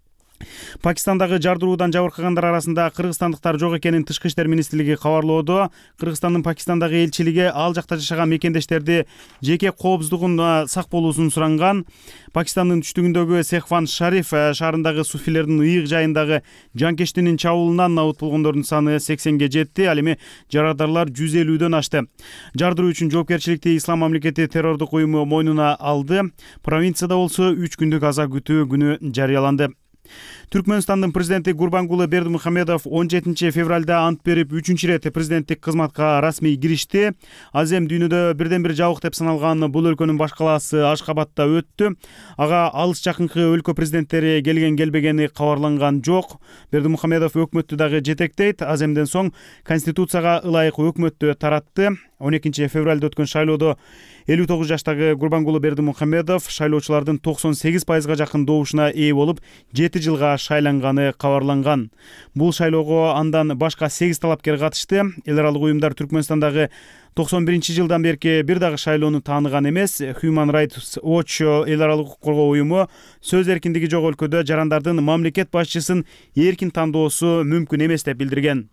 Пакистандагы жардыруудан жабыркагандар арасында кыргызстандыктар жок экенин тышкы иштер министрлиги кабарлоодо. Кыргызстандын Пакистандагы элчилиги ал жакта жашаган мекендештерди жеке коопсуздугун сак болуусун суранган. Пакистандын түштүгүндөгү Сехван Шариф шаарындагы суфилердин ыйык жайындагы жанкештинин чабуулунан набыт болгондордун саны 80ге жетти. Ал эми жарадарлар 150дөн ашты. Жардыруу үчүн жоопкерчиликти Ислам мамлекети террордук уюму мойнуна алды. Провинцияда болсо 3 күндүк аза күтүү күнү жарыяланды. Түркмөнстандын президенти Гурбангулы Бердимухамедов 17 февралда ант берип 3-чү рет президенттик кызматка расмий киришти. Азем дүйнөдө бирден бир жабык деп саналган бул өлкөнүн баш калаасы Ашкабадта өттү. Ага алыс жакынкы өлкө президенттери келгени кабарланган жок. Бердимухамедов өкмөттү дагы жетектейт. Аземден соң конституцияга ылайык өкмөттү таратты. 12 февралда өткөн шайлоодо 59 жаштагы Гурбангулы Бердимухамедов шайлоочулардын 98%га жакын добушуна ээ болуп 7 жылга шайланганы кабарланган. Бул шайлоого андан башка 8 талапкер катышты. Эл аралык уюмдар Түркмөнстандагы 91-жылдан берки бир дагы шайлоону тааныган эмес. Human Rights Watch эл аралык коргоо уюму сөз эркиндиги жок өлкөдө жарандардын мамлекет башчысын эркин тандоосу мүмкүн эмес деп билдирген.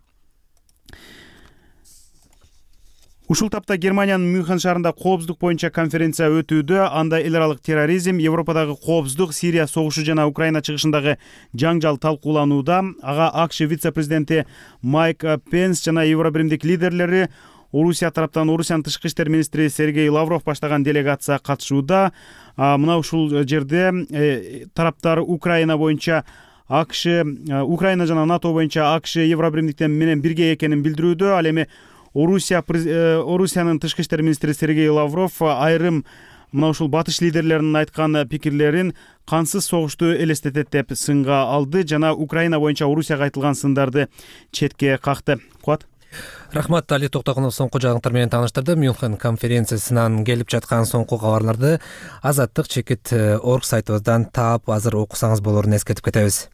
Ушул тапта Германиянын Мюнхен шаарында коопсуздук боюнча конференция өтүүдө. Анда эл аралык терроризм, Европадагы коопсуздук, Сирия согушу жана Украина чыгышындагы жаңжал талкууланууда. Ага АКШ вице-президенти Майк Пенс жана Евробиримдик лидерлери, Орусия тараптан Орусиянын тышкы иштер министри Сергей Лавров баштаган делегация катышууда. Мына ушул жерде тараптар Украина боюнча АКШ, Украина жана НАТО боюнча АКШ Евробиримдиктен менен бирге экенин билдирүүдө. Ал эми Орусиянын тышкы иштер министри Сергей Лавров айрым мына ушул батыш лидерлеринин айткан пикирлерин кансыз согушту элестетет деп сынга алды жана Украина боюнча Орусияга айтылган сындарды четке какты. Куат. Рахмат, Али Токтогунов соңку жаңылыктар менен тааныштырды. Мюнхен конференциясынан келип жаткан соңку кабарларды Азаттык чекит орг сайтыбыздан таап азыр окусаңыз болорун эскертип кетебиз.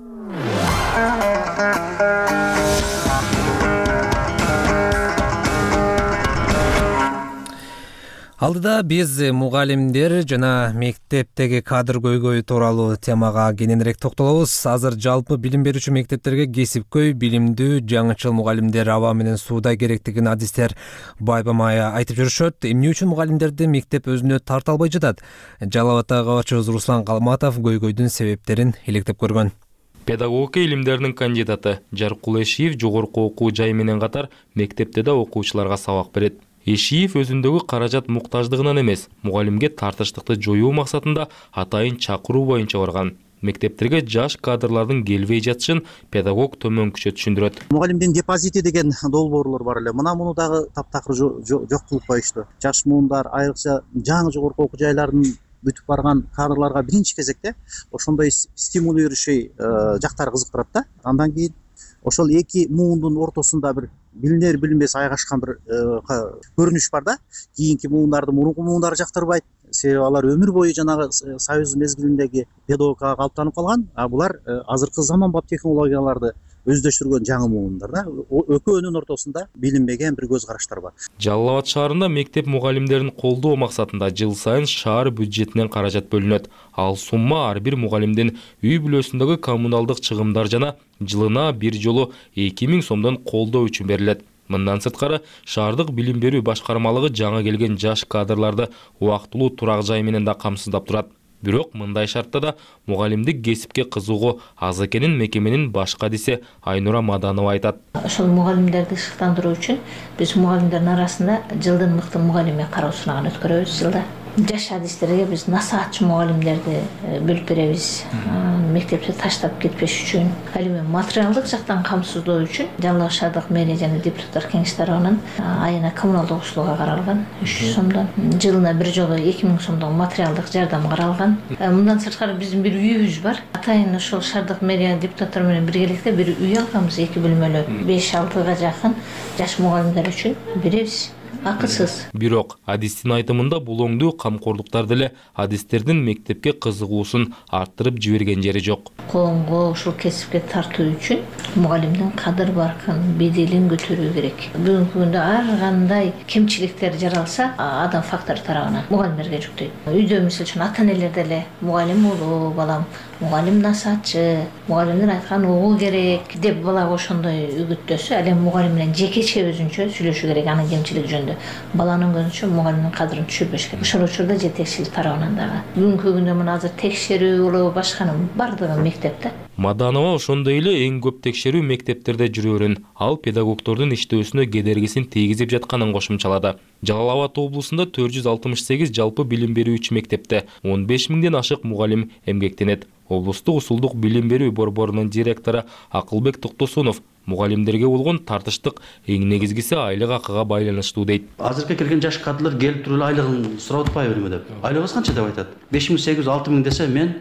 Алдыда биз мугалимдер жана мектептеги кадр көйгөйү тууралуу темага кененирээк токтолобуз. Азыр жалпы билим берүүчү мектептерге кесипкөй, билимдүү, жаңычыл мугалимдер аба менен сууда керектигин адистер байбамай айтып жүрүшөт. Эмне үчүн мугалимдерди мектеп өзүнө тарта албай жатат? Жалал Абадтагы кабарчыбыз Руслан Калматов көйгөйдүн себептерин иликтеп көргөн. Педагогика илимдеринин кандидаты Жаркул Эшиев жогорку окуу жай менен катар мектепте да окуучуларга сабак берет. Эшиев өзүндөгү каражат муктаждыгынан эмес, мугалимге тартыштыкты жоюу максатында атайын чакыруу боюнча барган. Мектептерге жаш кадрлардын келбей жатышын педагог төмөнкүчө түшүндүрөт. Мугалимдин депозити деген долбоорлор бар эле. Муну дагы таптакыр жок кылып коюшту. Жаш муундар, айрыкча жаңы жогорку окуу жайлардын бүтүп барган кадрларга биринчи кезекте ошондой стимулирующий жактары кызыктырат да. Андан кийин ошол эки муундун ортосунда бир билинер билинбес айгашкан бир көрүнүш бар да. Кийинки муундарды мурунку муундар жактырбайт. Себеби алар өмүр бою жанагы союз мезгилиндеги педагогикага калыптанып калган. А булар азыркы заманбап технологияларды өздөштүргөн жаңы муундар да. Экөөнүн ортосунда билинбеген бир көз караштар бар. Жалал Абад шаарында мектеп мугалимдерин колдоо максатында жыл сайын шаар бюджетинен каражат бөлүнөт. Ал сумма ар бир мугалимдин үй бүлөсүндөгү коммуналдык чыгымдар жана жылына бир жолу 2000 сомдон колдоо үчүн берилет. Мындан сырткары шаардык билим берүү башкармалыгы жаңы келген жаш кадрларды убактылуу турак жай менен да камсыздап турат. Бирок мындай шартта да мугалимдик кесипке кызыгуу аз экенин мекеменин башкы адиси Айнура Маданова айтат. Ошол мугалимдерди шыктандыруу үчүн биз мугалимдердин арасында жылдын мыкты мугалими кароо сынагын өткөрөбүз жылда. Жаш адистерге биз насаатчы мугалимдерди бөлүп беребиз. Мектепти таштап кетпеш үчүн, ал эми материалдык жактан камсыздоо үчүн Жалал Абад шаардык мэрия жана депутаттар кеңеш тарабынан айына коммуналдык услуга каралган 300 сомдон, жылына бир жолу 2000 сомдон материалдык жардам каралган. Мындан сырткары биздин бир үйүбүз бар. Атайын ошол шаардык мэрия депутаттар менен биргеликте бир үй алганбыз, 2 бөлмөлүү, 5-6га жакын жаш мугалимдер үчүн беребиз. Акысыз. Бирок адистин айтымында бул оңдуу камкорлуктар деле адистердин мектепке кызыгуусун арттырып жиберген жери жок. Коомго ушул кесипке тартуу үчүн мугалимдин кадыр баркын, беделин көтөрүү керек. Бүгүнкү күндө ар кандай кемчиликтер жаралса, адам фактор тарабынан мугалимдерге жүктөйт. Үйдө мисалы үчүн ата-энелер деле мугалим болуу, балам мугалим насаатчы, мугалимдин айткан угуу керек деп балага ошондой үгүттөсө, ал эми мугалим менен жекече өзүнчө сүйлөшүү керек анын кемчилиги жөнүндө. Баланын көзүнчө мугалимдин кадырын түшүрбөш керек. Ошол учурда жетекчилик тарабынан дагы. Бүгүнкү күндө мына азыр текшерүү болобу башканын бардыгы мектепте. Маданова ошондой эле эң көп текшерүү мектептерде жүрөөрүн, ал педагогдордун иштөөсүнө кедергисин тийгизип жатканын кошумчалады. Жалал Абад облусунда 468 жалпы билим берүүчү мектепте 15 миңден ашык мугалим эмгектенет. Облустук усулдук билим берүү борборунун директору Акылбек Токтосунов мугалимдерге болгон тартыштык эң негизгиси айлык акыга байланыштуу дейт. Азыркы келген жаш кадрлар келип туруп айлыгын сурап атпайбы деп. Айлыгыбыз канча деп айтат. 5800-6000 десе мен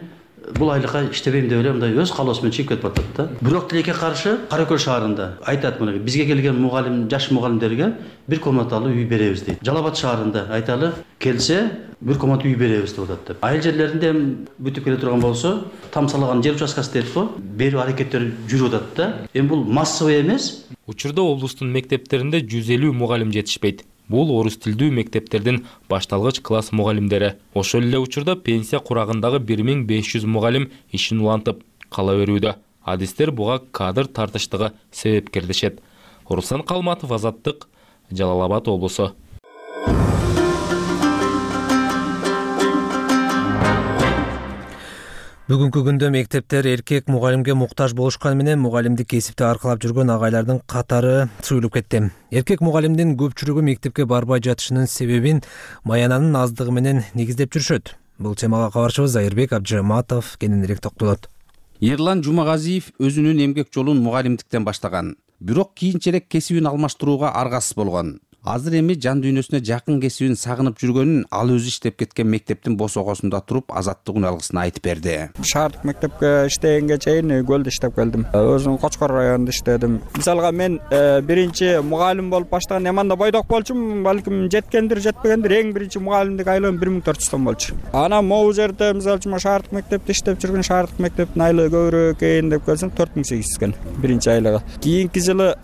бул айлыкка иштебейм деп эле мындай өз каалоосу менен чыгып кетип атат да. Бирок тилекке каршы Кара Көл шаарында айтат, мына бизге келген мугалим, жаш мугалимдерге бир комнаталуу үй беребиз дейт. Жалал Абад шаарында айталы, келсе бир комнаталуу үй беребиз деп атат деп. Айыл жерлеринде бүтүп келе турган болсо, тамсалаган жер участкасы дейт го, берүү аракеттери жүрүп атат да. Эми бул массовый эмес. Учурда облустун мектептеринде 150 мугалим жетишпейт. Бул орус тилдүү мектептердин башталгыч класс мугалимдери. Ошол эле учурда пенсия курагындагы 1500 мугалим ишин улантып кала берүүдө. Адистер буга кадр тартыштыгы себепкер дешет. Руслан Калматов, Азаттык, Жалал Абад облусу. Бүгүнкү күндө мектептер эркек мугалимге муктаж болушкан менен мугалимдик кесипти аркалап жүргөн агайлардын катары чоюлуп кетти. Эркек мугалимдин көпчүлүгү мектепке барбай жатышынын себебин маянанын аздыгы менен негиздеп жүрүшөт. Бул темага кабарчыбыз Айырбек Абжыматов кененирээк токтолот. Ерлан Жумагазиев өзүнүн эмгек жолун мугалимдиктен баштаган. Бирок кийинчерээк кесибин алмаштырууга аргасыз болгон. Азыр эми жан дүйнөсүнө жакын кесибин сагынып жүргөнүн ал өзү иштеп кеткен мектептин босогосунда туруп Азаттык үналгысына айтып берди. Шаардык мектепке иштегенге чейин Көлдө иштеп келдим. Өзүм Кочкор районунда иштедим. Мисалга мен биринчи мугалим болуп баштаган эманда бойдок болчумун, балким жеткендир, жетпегендир. Эң биринчи мугалимдик айлыгым 1400 сом болчу. Анан могу жерде мисалы үчүн шаардык мектепте иштеп жүргөн шаардык мектептин айлыгы көбүрөөк экен деп келсем 4800 экен биринчи айлыгы. Кийинки жылы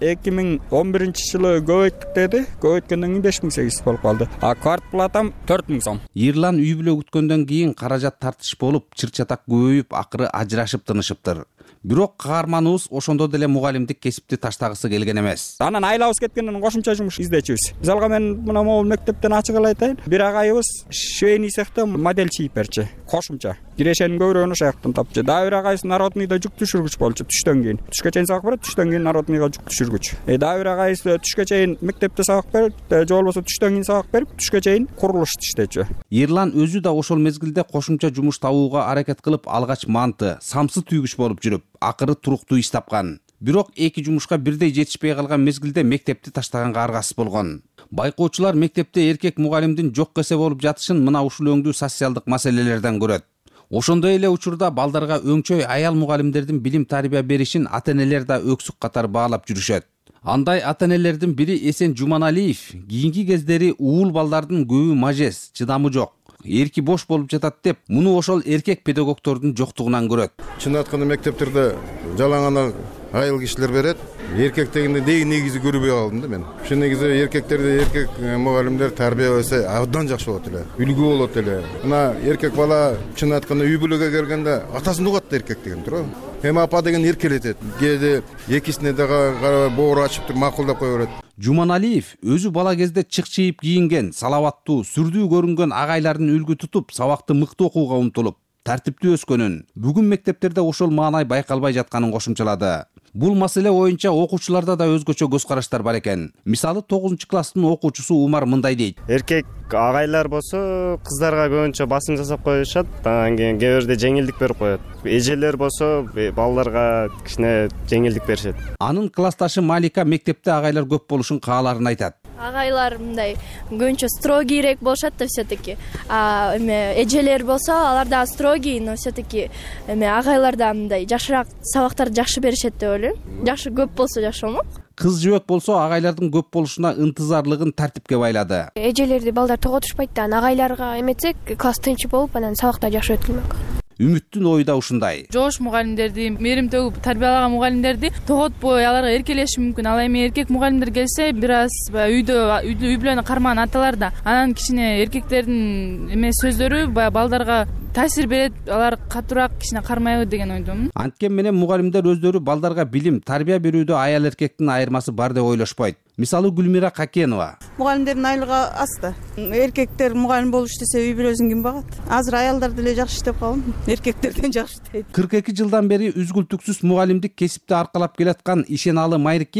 2011-жылы көбөйттүк деди. Өткөндөн кийин 5800 болуп калды. А квартплатам 4000 сом. Ерлан үй бүлө күткөндөн кийин каражат тартыш болуп, чыр-чатак көбөйүп, акыры ажырашып тынышыптыр. Бирок каарманыбыз ошондо деле мугалимдик кесипти таштагысы келген эмес. Анан айлабыз кеткенден кошумча жумуш издечүбүз. Мисалга мен мына могул мектептен ачык эле айтайын. Бир агайыбыз швейный цехте модель чийип берчү. Кошумча. Кирешенин көбүрөөүн ошол жактан тапчу. Дагы бир агайыбыз народныйда жүк түшүргүч болчу түштөн кийин. Түшкө чейин сабак берет, түштөн кийин народныйга жүк түшүргүч. Дагы бир агайыбыз түшкө чейин мектепте сабак берет, же болбосо түштөн кийин сабак берип, түшкө чейин курулушта иштечү. Ерлан өзү да ошол мезгилде кошумча жумуш табууга аракет кылып, алгач манты, самсы түйгүч болуп жүрүп, акыры туруктуу иш тапкан. Бирок эки жумушка бирдей жетишпей калган мезгилде мектепти таштаганга аргасыз болгон. Байкоочулар мектепте эркек мугалимдин жок кесе болуп жатышын мына ушул өңдүү социалдык маселелерден көрөт. Ошондой эле учурда балдарга өңчөй аял мугалимдердин билим тарбия беришин ата-энелер да өксүк катар баалап жүрүшөт. Андай ата-энелердин бири Эсен Жуманалиев кийинки кездери уул балдардын көбү мажес, чыдамы жок, эрки бош болуп жатат деп, муну ошол эркек педагогдордун жоктугунан көрөт. Чын айтканда мектептерде жалаң гана айыл кишилер берет. Эркек дегенде негизи көрбөй калдым да мен. Ошо негизи эркектерди эркек мугалимдер тарбияласа абдан жакшы болот эле. Үлгү болот эле. Мына эркек бала чын айтканда үй бүлөгө келгенде атасын угат да эркек деген туурабы? Эми апа деген эркелетет. Кээде экисине да карабай боор ачып туруп макулдап кое берет. Жуманалиев өзү бала кезде чыкчыйып кийинген, салаваттуу, сүрдүү көрүнгөн агайларын үлгү тутуп, сабакты мыкты окууга умтулуп, тартиптүү өскөнүн, бүгүн мектептерде ошол маанай байкалбай жатканын кошумчалады. Бул маселе боюнча окуучуларда да өзгөчө көз караштар бар экен. Мисалы 9-класстын окуучусу Умар мындай дейт. Эркек агайлар болсо кыздарга көбүнчө басым жасап коюшат, анан кийин кээ бирде жеңилдик берип коет. Эжелер болсо балдарга кичине жеңилдик беришет. Анын классташы Малика мектепте агайлар көп болушун кааларын айтат. Агайлар мындай көбүнчө строгийрээк болушат да все-таки. Эжелер болсо алар да строгий, но все-таки агайлар да мындай жакшыраак сабактарды жакшы беришет деп ойлойм. Жакшы көп болсо жакшы болмок. Кыз жөөк болсо агайлардын көп болушуна ынтызарлыгын тартипке байлады. Эжелерди балдар тоготушпайт да, агайларга эметсек класс тынч болуп, анан сабакта жакшы өтүлмөк. Үмүттүн ою да ушундай. Жош мугалимдерди, мээрим төгүп тарбиялаган мугалимдерди тоготпой аларга эркелеши мүмкүн. Ал эми эркек мугалимдер келсе, бир аз үйдө үй бүлөнү кармаган аталар да анан кичине эркектердин сөздөрү балдарга таасир берет, алар катуураак кичине кармайбы деген ойдомун. Анткени менен мугалимдер өздөрү балдарга билим, тарбия берүүдө аял эркектин айырмасы бар деп ойлошпойт. Мисалы Гүлмира Какенова. Мугалимдердин айлыгы аз да. Эркектер мугалим болуп иштесе үй бүлөсүн ким багат? Азыр аялдар деле жакшы иштеп калган, эркектерден жакшы иштейт. 42 жылдан бери үзгүлтүксүз мугалимдик кесипти аркалап келаткан Ишеналы Майрикеев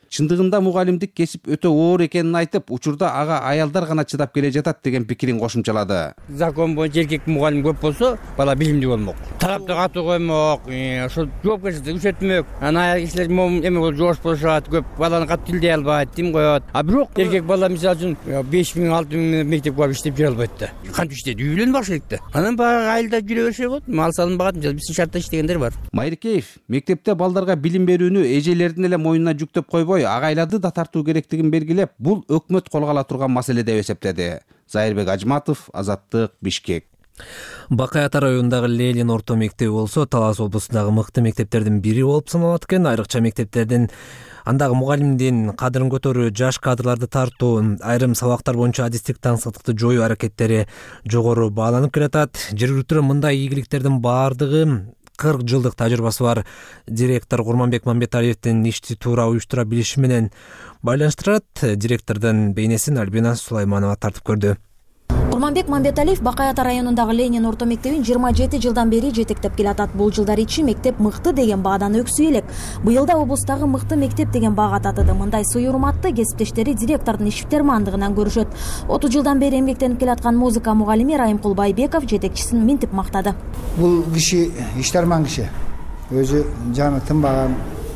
Чындыгында мугалимдик кесип өтө оор экенин айтып, учурда ага аялдар гана чыдап келе жатат деген пикирин кошумчалады. Закон боюнча эркек мугалим көп болсо, бала билимдүү болмок. Талапты катуу коймок, ошол жоопкерчиликти күчөтмөк. Анан аял кишилер эме болуп жоош болушат, көп баланы катуу тилдей албайт, тим коет. А бирок эркек бала мисалы үчүн 5000-6000 мектеп барып иштеп жүрө албайт да. Кантип иштейт? Үй бүлөнү багыш керек да. Анан баягы айылда жүрө берсе болот. Мал салынбагат, биздин шартта иштегендер бар. Майрикеев мектепте балдарга билим берүүнү эжелердин эле мойнуна жүктөп койбой, агайларды да тартуу керектигин белгилеп, бул өкмөт колго ала турган маселе деп эсептеди. Зайырбек Ажматов, Азаттык, Бишкек. Бакай Ата районундагы Ленин орто мектеби болсо Талас облусундагы мыкты мектептердин бири болуп саналат экен. Айрыкча мектептердин андагы мугалимдин кадырын көтөрүү, жаш кадрларды тартуу, айрым сабактар боюнча адистик таңсыздыкты жоюу аракеттери жогору бааланып келатат. Жергиликтүү мындай ийгиликтердин баардыгы 40 жылдык тажрыйбасы бар директор Курманбек Мамбеталиевдин ишти туура уюштура билиши менен байланыштырат. Директордун бейнесин Альбина Сулайманова тартып көрдү. Курманбек Мамбеталиев Бакай Ата районундагы Ленин орто мектебин 27 жылдан бери жетектеп келатат. Бул жылдар ичи мектеп мыкты деген баадан өксүй элек. Быйыл да облустагы мыкты мектеп деген баага татыды. Мындай сый урматты кесиптештери директордун иштермандыгынан көрүшөт. 30 жылдан бери эмгектенип келаткан музыка мугалими Райымкул Байбеков жетекчисин минтип мактады. Бул киши иштерман киши. Өзү жаны тынбаган,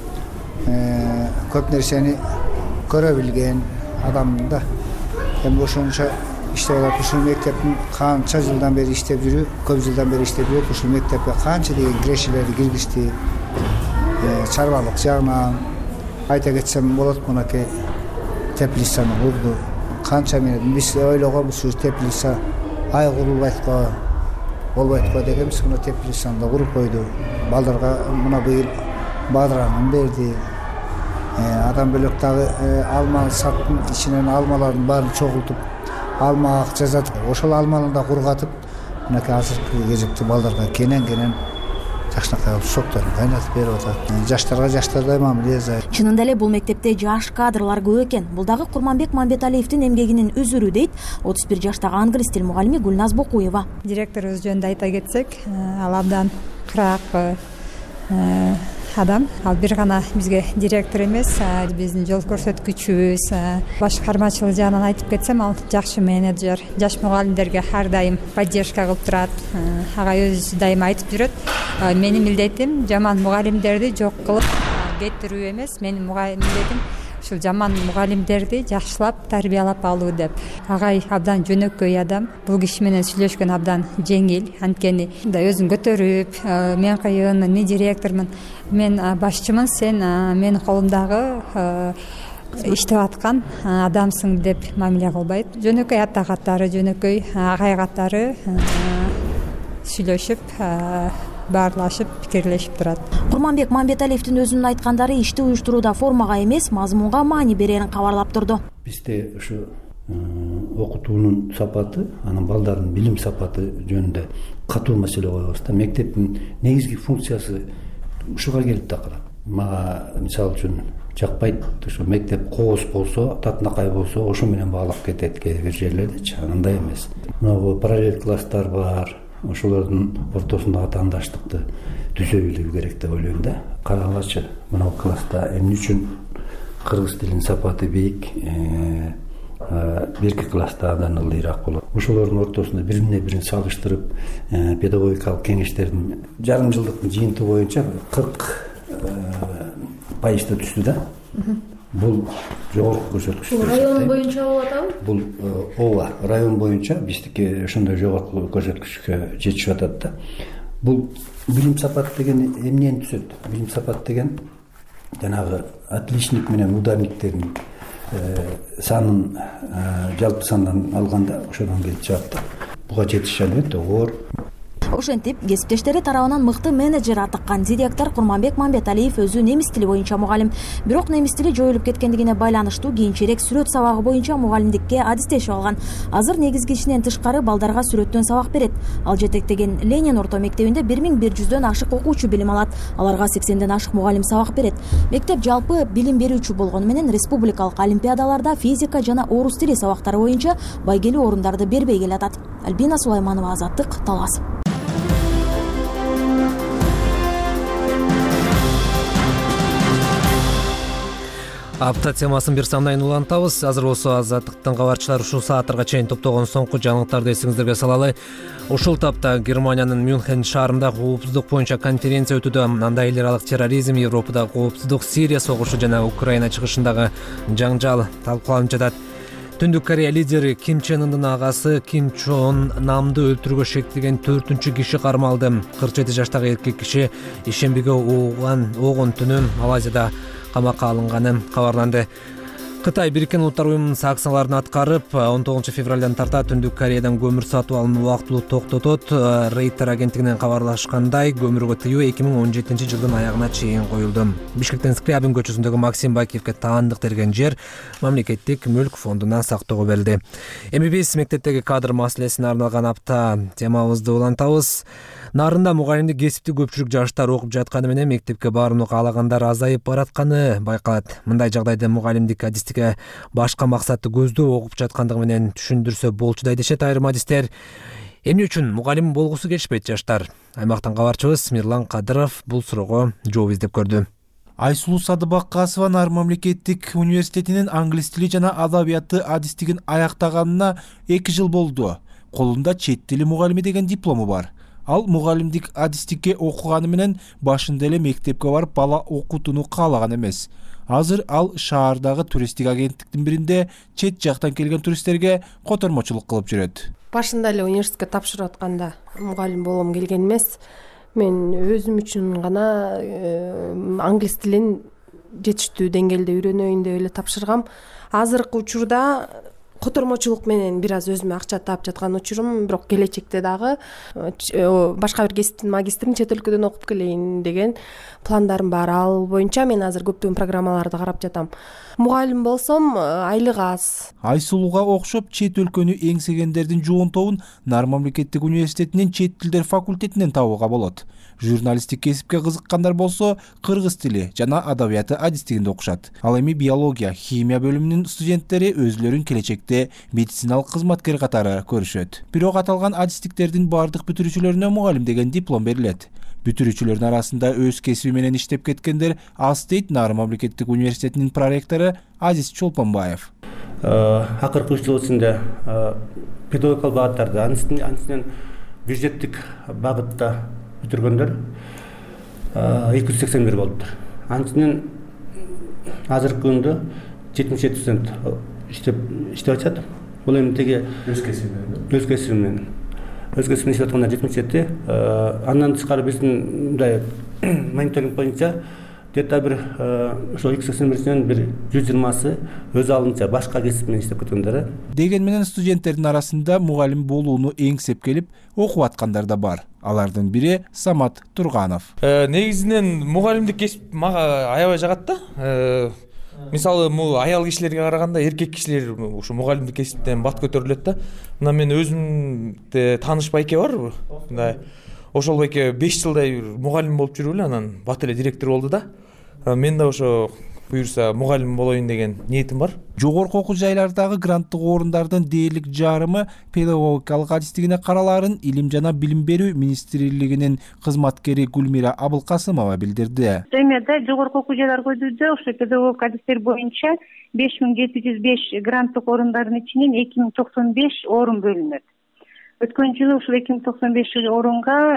көп нерсени көрө билген адам да. Эми ошончо иштеп атат. Ушул мектептин канча жылдан бери иштеп жүрүп, көп жылдан бери иштеп жүрүп, ушул мектепке канча деген кирешелерди киргизди. Чарбалык жагынан айта кетсем болот, мынакей теплицаны курду. Канча менен биз ойлогонбуз, ушу теплица ай курулбайт го, болбойт го дегенбиз. Мына теплицаны да куруп койду. Балдарга мына быйыл бадыранын берди. Адам бөлөк дагы алма саттын ичинен алмалардын баарын чогултуп алма ак жазат. Ошол алманы да кургатып, мынакей азыркы кезекте балдарга кенен жакшынакай сокторун кайнатып берип атат. Жаштарга жаштардай мамиле жасайт. Чынында эле бул мектепте жаш кадрлар көп экен. Бул дагы Курманбек Мамбеталиевдин эмгегинин үзүрү дейт 31 жаштагы англис тил мугалими Гүлназ Бокуева. Директорубуз жөнүндө айта кетсек, ал абдан кырак адам. Ал бир гана бизге директор эмес, биздин жол көрсөткүчүбүз. Башкармачылык жагынан айтып кетсем, ал жакшы менеджер. Жаш мугалимдерге ар дайым поддержка кылып турат. Ага өзү дайым айтып жүрөт. Менин милдетим жаман мугалимдерди жок кылып кетирүү эмес. Менин милдетим ушул жаман мугалимдерди жакшылап тарбиялап алуу деп. Агай абдан жөнөкөй адам. Бул киши менен сүйлөшкөн абдан жеңил. Анткени өзүн көтөрүп, мен кыйын, мен директормун, мен башчымын, сен менин колумдагы иштеп аткан адамсың деп мамиле кылбайт. Жөнөкөй ата катары, жөнөкөй агай катары сүйлөшүп, баарлашып, пикирлешип турат. Курманбек Мамбеталиевдин өзүнүн айткандары ишти уюштурууда формага эмес, мазмунга маани берерин кабарлап турду. Бизде ушу окутуунун сапаты, анан балдардын билим сапаты жөнүндө катуу маселе коебуз да. Мектептин негизги функциясы ушуга келип такырат. Мага мисалы үчүн жакпайт ушу мектеп кооз болсо, татынакай болсо, ошо менен баалап кетет кээ бир жерлердечи. Андай эмес. Мына параллель класстар бар. Ошолордун ортосундагы таңдаштыкты түзө билүү керек деп ойлойм да. Карагылачы, мына класста эмне үчүн кыргыз тилинин сапаты бийик, берки класста андан ылдыйраак болот. Ошолордун ортосунда бирине бирин салыштырып, педагогикалык кеңештердин жарым жылдык жыйынтыгы боюнча 40% түштү да. Бул жогорку көрсөткүч. Бул район боюнча болуп атабы? Бул ооба, район боюнча биздики ошондой жогорку көрсөткүчкө жетишип атат да. Бул билим сапат деген эмнени түзөт? Билим сапат деген жанагы отличник менен ударниктердин санын жалпы сандан алганда ошодон келип чыгат да. Буга жетиш албетте оор. Ошентип, кесиптештери тарабынан мыкты менеджер атыккан директор Курманбек Мамбеталиев өзү немис тили боюнча мугалим. Бирок немис тили жоюлуп кеткендигине байланыштуу кийинчерээк сүрөт сабагы боюнча мугалимдикке адистешип алган. Азыр негизги ишинен тышкары балдарга сүрөттөн сабак берет. Ал жетектеген Ленин орто мектебинде 1100дөн ашык окуучу билим алат. Аларга 80ден ашык мугалим сабак берет. Мектеп жалпы билим берүүчү болгону менен республикалык олимпиадаларда физика жана орус тили сабактары боюнча байгелүү орундарды бербей келатат. Альбина Сулайманова, Азаттык, Талас. Апта темасын бир санайын улантабыз. Азыр болсо Азаттыктын кабарчылары ушул сааттарга чейин топтогон соңку жаңылыктарды эсиңиздерге салалы. Ушул тапта Германиянын Мюнхен шаарында коопсуздук боюнча конференция өтүүдө. Анда эл аралык терроризм, Европадагы коопсуздук, Сирия согушу жана Украина чыгышындагы жаңжал талкууланып жатат. Түндүк Корея лидери Ким Чен Ындын агасы Ким Чон Намды өлтүрүүгө шектелген 4-киши кармалды. 47 жаштагы эркек киши ишембиге оогун түнү Малайзияда камакка алынганы кабарланды. Кытай Бириккен Улуттар Уюмунун санкцияларын аткарып, 19 февралдан тарта Түндүк Кореядан көмүр сатып алууну убактылуу токтотот. Рейтер агенттигинен кабарлашкандай, көмүргө тыюу 2017 жылдын аягына чейин коюлду. Бишкектен Скрябин көчөсүндөгү Максим Бакиевке таандык берген жер мамлекеттик мүлк фондунан сактоого берилди. Эми биз мектептеги кадр маселесине арналган апта темабызды улантабыз. Нарында мугалимдик кесипти көпчүлүк жаштар окуп жатканы менен мектепке барууну каалагандар азайып баратканы байкалат. Мындай жагдайда мугалимдик адистикке башка максатты көздөө окуп жаткандыгы менен түшүндүрсө болчудай дешет айрым адистер. Эмне үчүн мугалим болгусу келишпейт жаштар? Аймактан кабарчыбыз Мирлан Кадыров бул суроого жооп издеп көрдү. Айсулуу Садыбаккасова Нар мамлекеттик университетинин англис тили жана адабияты адистигин аяктаганына 2 жыл болду. Колунда чет тили мугалими деген диплому бар. Ал мугалимдик адистикке окуганы менен башында эле мектепке барып бала окутууну каалаган эмес. Азыр ал шаардагы туристтик агенттиктин биринде чет жактан келген туристтерге котормочулук кылып жүрөт. Башында эле университетке тапшырып атканда мугалим болгом келген эмес. Мен өзүм үчүн гана англис тилин жетиштүү деңгээлде үйрөнөйүн деп эле тапшыргам. Азыркы учурда котормочулук менен бир аз өзүмө акча таап жаткан учурум, бирок келечекте дагы башка бир кесиптин магистрин чет өлкөдөн окуп келейин деген пландарым бар. Ал боюнча мен азыр көптөгөн программаларды карап жатам. Мугалим болсом айлык аз. Айсулууга окшоп чет өлкөнү эңсегендердин жуунтообун Нар мамлекеттик университетинин чет тилдер факультетинен табууга болот. Журналисттик кесипке кызыккандар болсо кыргыз тили жана адабияты адистигинде окушат. Ал эми биология, химия бөлүмүнүн студенттери өзүлөрүн келечекте медициналык кызматкер катары көрүшөт. Бирок аталган адистиктердин бардык бүтүрүүчүлөрүнө мугалим деген диплом берилет. Бүтүрүүчүлөрдүн арасында өз кесиби менен иштеп кеткендер аз дейт Нар мамлекеттик университетинин проректору Азиз Чолпонбаев. Акыркы 3 жыл ичинде педагогикалык багыттарды, анысынан бюджеттик багытта бүтүргөндөр 281 болуптур. Анысынан азыркы күндө 77% иштеп атат. Бул эми теги өз кесибинен иштеп аткандар 77. Андан тышкары биздин мындай мониторинг боюнча где-то бир ошо 281-ден бир 120сы өз алдынча башка кесип менен иштеп кеткендер. Деген менен студенттердин арасында мугалим болууну эңсеп келип окуп аткандар да бар. Алардын бири Самат Турганов. Негизинен мугалимдик кесип мага аябай жагат да. Мисалы, аял кишилерге караганда эркек кишилер ушу мугалимдик кесиптен бат көтөрүлөт да. Мына мен өзүмдө тааныш байке бар. Мындай ошол байке 5 жылдай мугалим болуп жүрүп эле анан бат эле директор болду да. Мен да ошо буюрса мугалим болоюн деген ниетим бар. Жогорку окуу жайлардагы гранттык орундардын дээрлик жарымы педагогикалык адистигине каралаарын Илим жана билим берүү министрлигинин кызматкери Гүлмира Абылкасымова билдирди. Эмеде жогорку окуу жайлар көйдүдө ошо педагогик адистер боюнча 5705 гранттык орундардын ичинен 2095 орун бөлүнөт. Өткөн жылы ушул 2095 орунга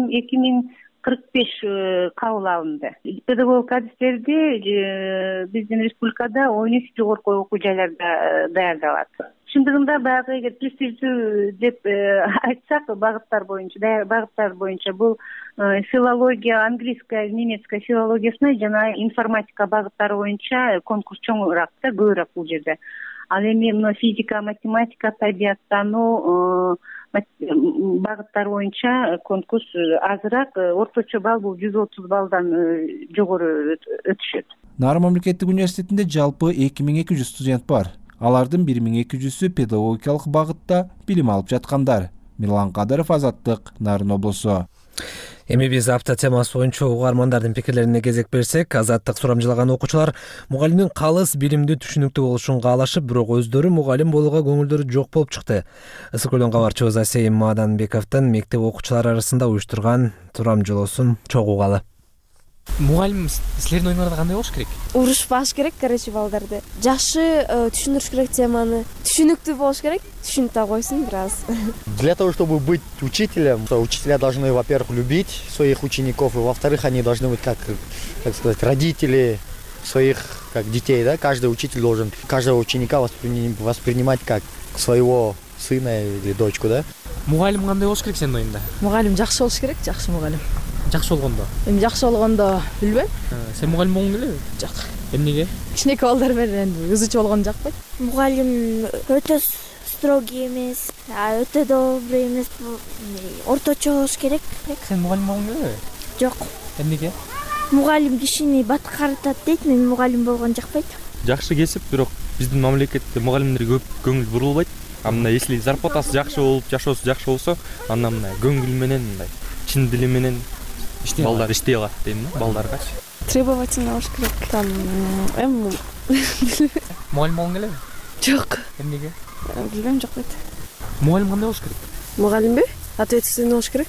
2045 кабыл алынды. Педагогик адистерди биздин республикада 13 жогорку окуу жайларда даярдалат. Чындыгында баягы эгер престиждүү деп айтсак багыттар боюнча бул филология, английская, немецкая филологиясына жана информатика багыттары боюнча конкурс чоңураак да, көбүрөөк бул жерде. Ал эми физика, математика, табияттануу багыттар боюнча конкурс азыраак, орточо балл бул 130 баллдан жогору өтүшөт. Нар мамлекеттик университетинде жалпы 2200 студент бар. Алардын 1200-сү педагогикалык багытта билим алып жаткандар. Мирлан Кадыров, Азаттык, Нарын облусу. Эми биз апта темасы боюнча угармандардын пикирлерине кезек берсек, Азаттык сурамжылаган окуучулар мугалимдин калыс билимдүү түшүнүктүү болушун каалашып, бирок өздөрү мугалим болууга көңүлдөрү жок болуп чыкты. Ысык көлдөн кабарчыбыз Асейим Маданбековдун мектеп окуучулары арасында уюштурган сурамжылоосун чогуу угалы. мугалим силердин оюңарда кандай болуш керек? Урушпаш керек, короче, балдарды. Жакшы түшүндүрүш керек теманы. Түшүнүктүү болуш керек, түшүнүп да койсун бир аз. Для того, чтобы быть учителем, учителя должны, во-первых, любить своих учеников, и во-вторых, они должны быть как сказать, родители своих как детей, да? Каждый учитель должен каждого ученика воспринимать как своего сына или дочку, да? Мугалим кандай болуш керек сенин оюңда? Мугалим жакшы болуш керек, жакшы мугалим. Жакшы болгондо? Эми жакшы болгондо билбейм. Сен мугалим болгуң келеби? Жок. Эмнеге? Кичинекей балдар менен ызычы болгону жакпайт. Мугалим өтө строгий эмес, өтө добрый эмес, орточо болуш керек. Сен мугалим болгуң келеби? Жок. Эмнеге? Мугалим кишини баткартат дейт, мен мугалим болгон жакпайт. Жакшы кесип, бирок биздин мамлекетте мугалимдерге көп көңүл бурулбайт. Анда если зарплатасы жакшы болуп, жашоосу жакшы болсо, анда мындай көңүл менен, мындай чын дили менен балдар иштей алат дейм да, балдаргачы. Требовательный болуш керек. Там Мугалим болгуң келеби? Жок. Эмнеге? Билбейм, жакпайт. Мугалим кандай болуш керек? Мугалимби? Ответственный болуш керек.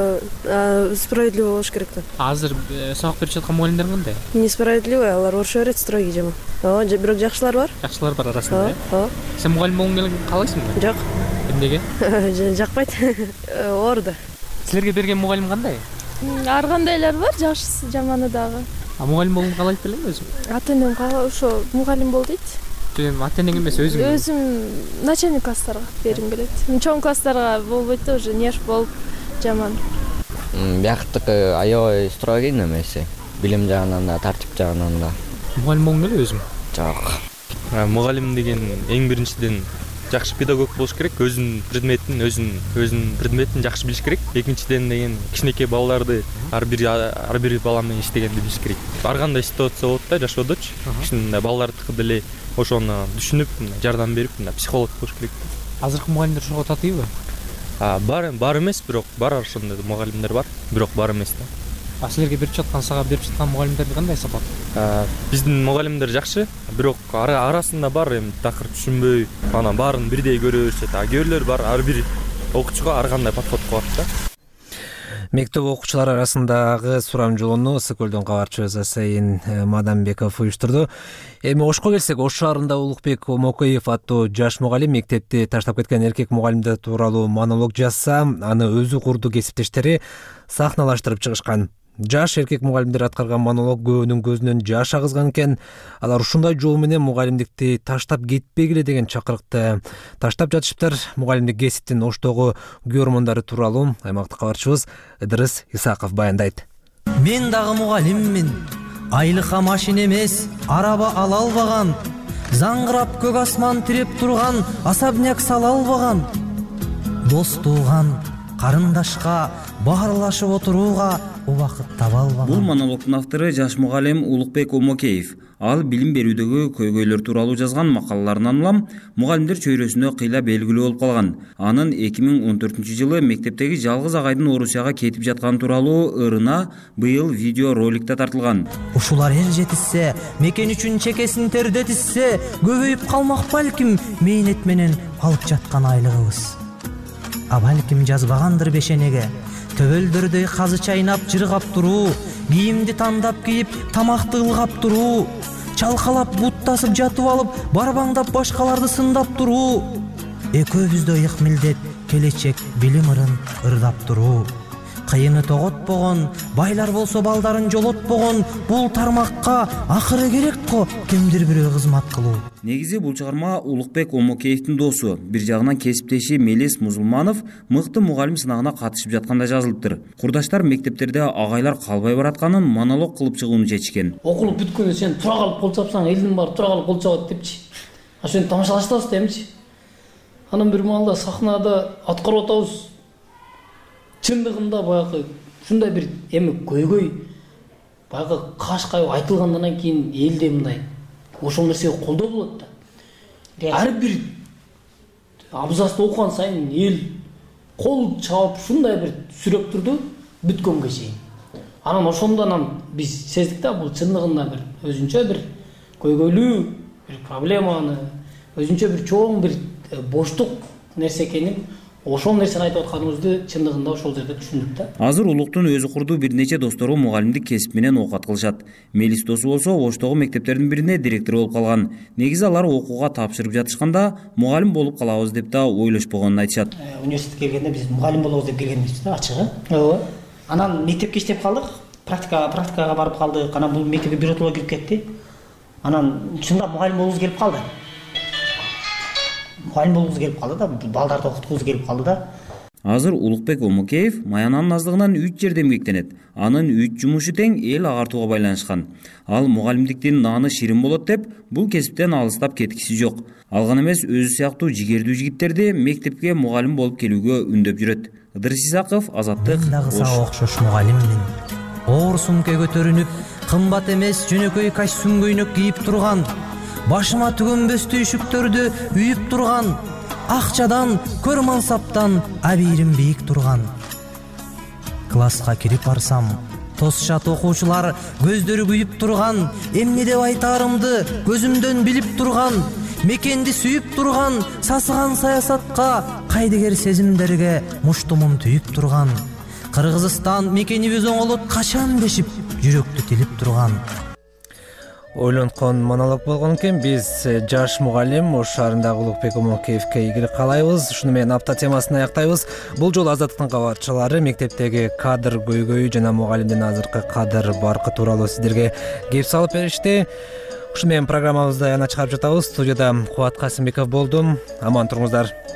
Справедливый болуш керек да. Азыр сабак берип жаткан мугалимдер кандай? Несправедливый, алар орушо берет, строгий жаман. Бирок жакшылар бар. Жакшылар бар арасында, э? Сен мугалим болгуң каалайсыңбы? Жок. Эмнеге? Жакпайт. Оор да. Силерге берген мугалим кандай? Ар кандайлар бар, жакшысы, жаманы дагы. Мугалим болгуңду каалайт белеңби өзүң? Ата-энем ошо мугалим бол дейт. Сен ата-энең эмес өзүң? Өзүм начальник класстарга бергим келет. Чоң класстарга болбойт да, уже нерв болуп жаман. Бияктыкы аябай строгий немеси. Билим жагынан да, тартип жагынан да. Мугалим болгуң келеби өзүң? Жок. Мугалим деген эң биринчиден жакшы педагог болуш керек, өзүнүн предметин жакшы билиш керек. Экинчиден деген кичинекей балдарды ар бир бала менен иштегенди билиш керек. Ар кандай ситуация болот да жашоодочу. Кичине балдардыкы деле ошону түшүнүп, жардам берип, психолог болуш керек. Азыркы мугалимдер ошого татыйбы? Бар эмес, бирок бар ошондой мугалимдер бар, бирок бар эмес да. Силерге берип жаткан мугалимдердин кандай сапаты? Биздин мугалимдер жакшы, бирок арасында бар эми такыр түшүнбөй, анан баарын бирдей көрө беришет. Кээ бирлер бар, ар бир окуучуга ар кандай подход кылат да. Мектеп окуучулары арасындагы сурамжылоону Ысык Көлдүн кабарчысы Засейин Мадамбеков уюштурду. Эми Ошко келсек, Ош шаарында Улукбек Омокеев аттуу жаш мугалим мектепти таштап кеткен эркек мугалимдер тууралуу монолог жазса, аны өзү курдуу кесиптештери сахналаштырып чыгышкан. Жаш эркек мугалимдер аткарган монолог көбүнүн көзүнөн жаш агызган экен. Алар ушундай жол менен мугалимдикти таштап кетпегиле деген чакырыкты таштап жатышыптыр. Мугалимдик кесиптин Оштогу көрмөндөрү тууралуу аймактык кабарчыбыз Ыдырыс Исаков баяндайт. Мен дагы мугалиммин. Айлыкка машина эмес, араба ала албаган. Заңгырап көк асман тиреп турган, особняк сала албаган. Дос тууган, карындашка баарлашып отурууга убакыт таба албаган. Бул монологдун автору жаш мугалим Улукбек Омокеев. Ал билим берүүдөгү көйгөйлөр тууралуу жазган макалаларынан улам мугалимдер чөйрөсүндө кыйла белгилүү болуп калган. Анын 2014-жылы мектептеги жалгыз агайдын Орусияга кетип жатканы тууралуу ырына быйыл видео роликте тартылган. Ушулар эл жетишсе, мекен үчүн чекесин тердетишсе, көбөйүп калмак балким мээнет менен алып жаткан айлыгыбыз. Балким жазбагандыр бешенеге. Төбөлдөрдөй казы чайнап жыргап туруу, кийимди тандап кийип, тамакты ылгап туруу, чалкалап буттасып жатып алып, барбаңдап башкаларды сындап туруу. Экөөбүздө ыйык милдет келечек билим ырын ырдап туруу. Кыйыны тоготпогон, байлар болсо балдарын жолотпогон бул тармакка акыры керек го кимдир бирөө кызмат кылуу. Негизи бул чыгарма Улукбек Омокеевдин досу, бир жагынан кесиптеши Мелис Музулманов мыкты мугалим сынагына катышып жатканда жазылыптыр. Курдаштар мектептерде агайлар калбай баратканын монолог кылып чыгууну чечишкен. Окулуп бүткөндө сен тура калып кол чапсаң, элдин баары тура калып кол чабат депчи. Ошону тамашалаштабыз демчи. Анан бир маалда сахнада аткарып атабыз. Чындыгында баягы ушундай бир эми көйгөй баягы каш-кайып айтылгандан кийин элде мындай ошол нерсеге колдоо болот да. Ар бир абзацты окуган сайын эл кол чабып ушундай бир сүрөптүрдү бүткөнгө чейин. Анан ошондон биз сездик да, бул чындыгында бир өзүнчө бир көйгөйлүү бир проблеманы, өзүнчө бир чоң бир боштук нерсе экенин ошол нерсени айтып атканыбызды чындыгында ошол жерде түшүндүк да. Азыр Улуктун өзү курдуу бир нече достору мугалимдик кесип менен оокат кылышат. Мелис досу болсо Оштогу мектептердин бирине директор болуп калган. Негизи алар окууга тапшырып жатышканда мугалим болуп калабыз деп да ойлошпогонун айтышат. Университетке келгенде биз мугалим болобуз деп келгенбиз да, ачыгы. Ооба. Анан мектепке иштеп калдык, практикага барып калдык. Анан бул мектепке биротоло кирип кетти. Анан чындап мугалим болобуз келип калды. Мугалим болобуз келип калды да, балдарды окуткубуз келип калды да. Азыр Улукбек Омукеев маянанын аздыгынан 3 жерде эмгектенет. Анын 3 жумушу тең эл агартууга байланышкан. Ал мугалимдиктин нааны ширин болот деп, бул кесиптен алыстап кеткиси жок. Ал гана эмес, өзү сыяктуу жигердүү жигиттерди мектепке мугалим болуп келүүгө үндөп жүрөт. Ыдырыс Исаков, Азаттык. Мен дагы сага окшош мугалиммин. Оор сумка көтөрүнүп, кымбат эмес жөнөкөй костюм көйнөк кийип турган, башыма түгөнбөс түйшүктөрдү үйүп турган, акчадан, көр мансаптан абийирим бийик турган. Класска кирип барсам, тосшат окуучулар көздөрү күйүп турган, эмне деп айтаарымды көзүмдөн билип турган, мекенди сүйүп турган, сасыган саясатка, кайдыгер сезимдерге муштумун түйүп турган. Кыргызстан мекенибиз оңолот качан дешип, жүрөктү тилип турган. Ойлонткон монолог болгон экен. Биз жаш мугалим Ош шаарындагы Улукбек Омукеевке ийгилик каалайбыз. Ушуну менен апта темасын аяктайбыз. Бул жолу Азаттыктын кабарчылары мектептеги кадр көйгөйү жана мугалимдин азыркы кадр баркы тууралуу сиздерге кеп салып беришти. Ушу менен программабызды аяна чыгарып жатабыз. Студияда Кубат Касымбеков болдум. Аман туруңуздар.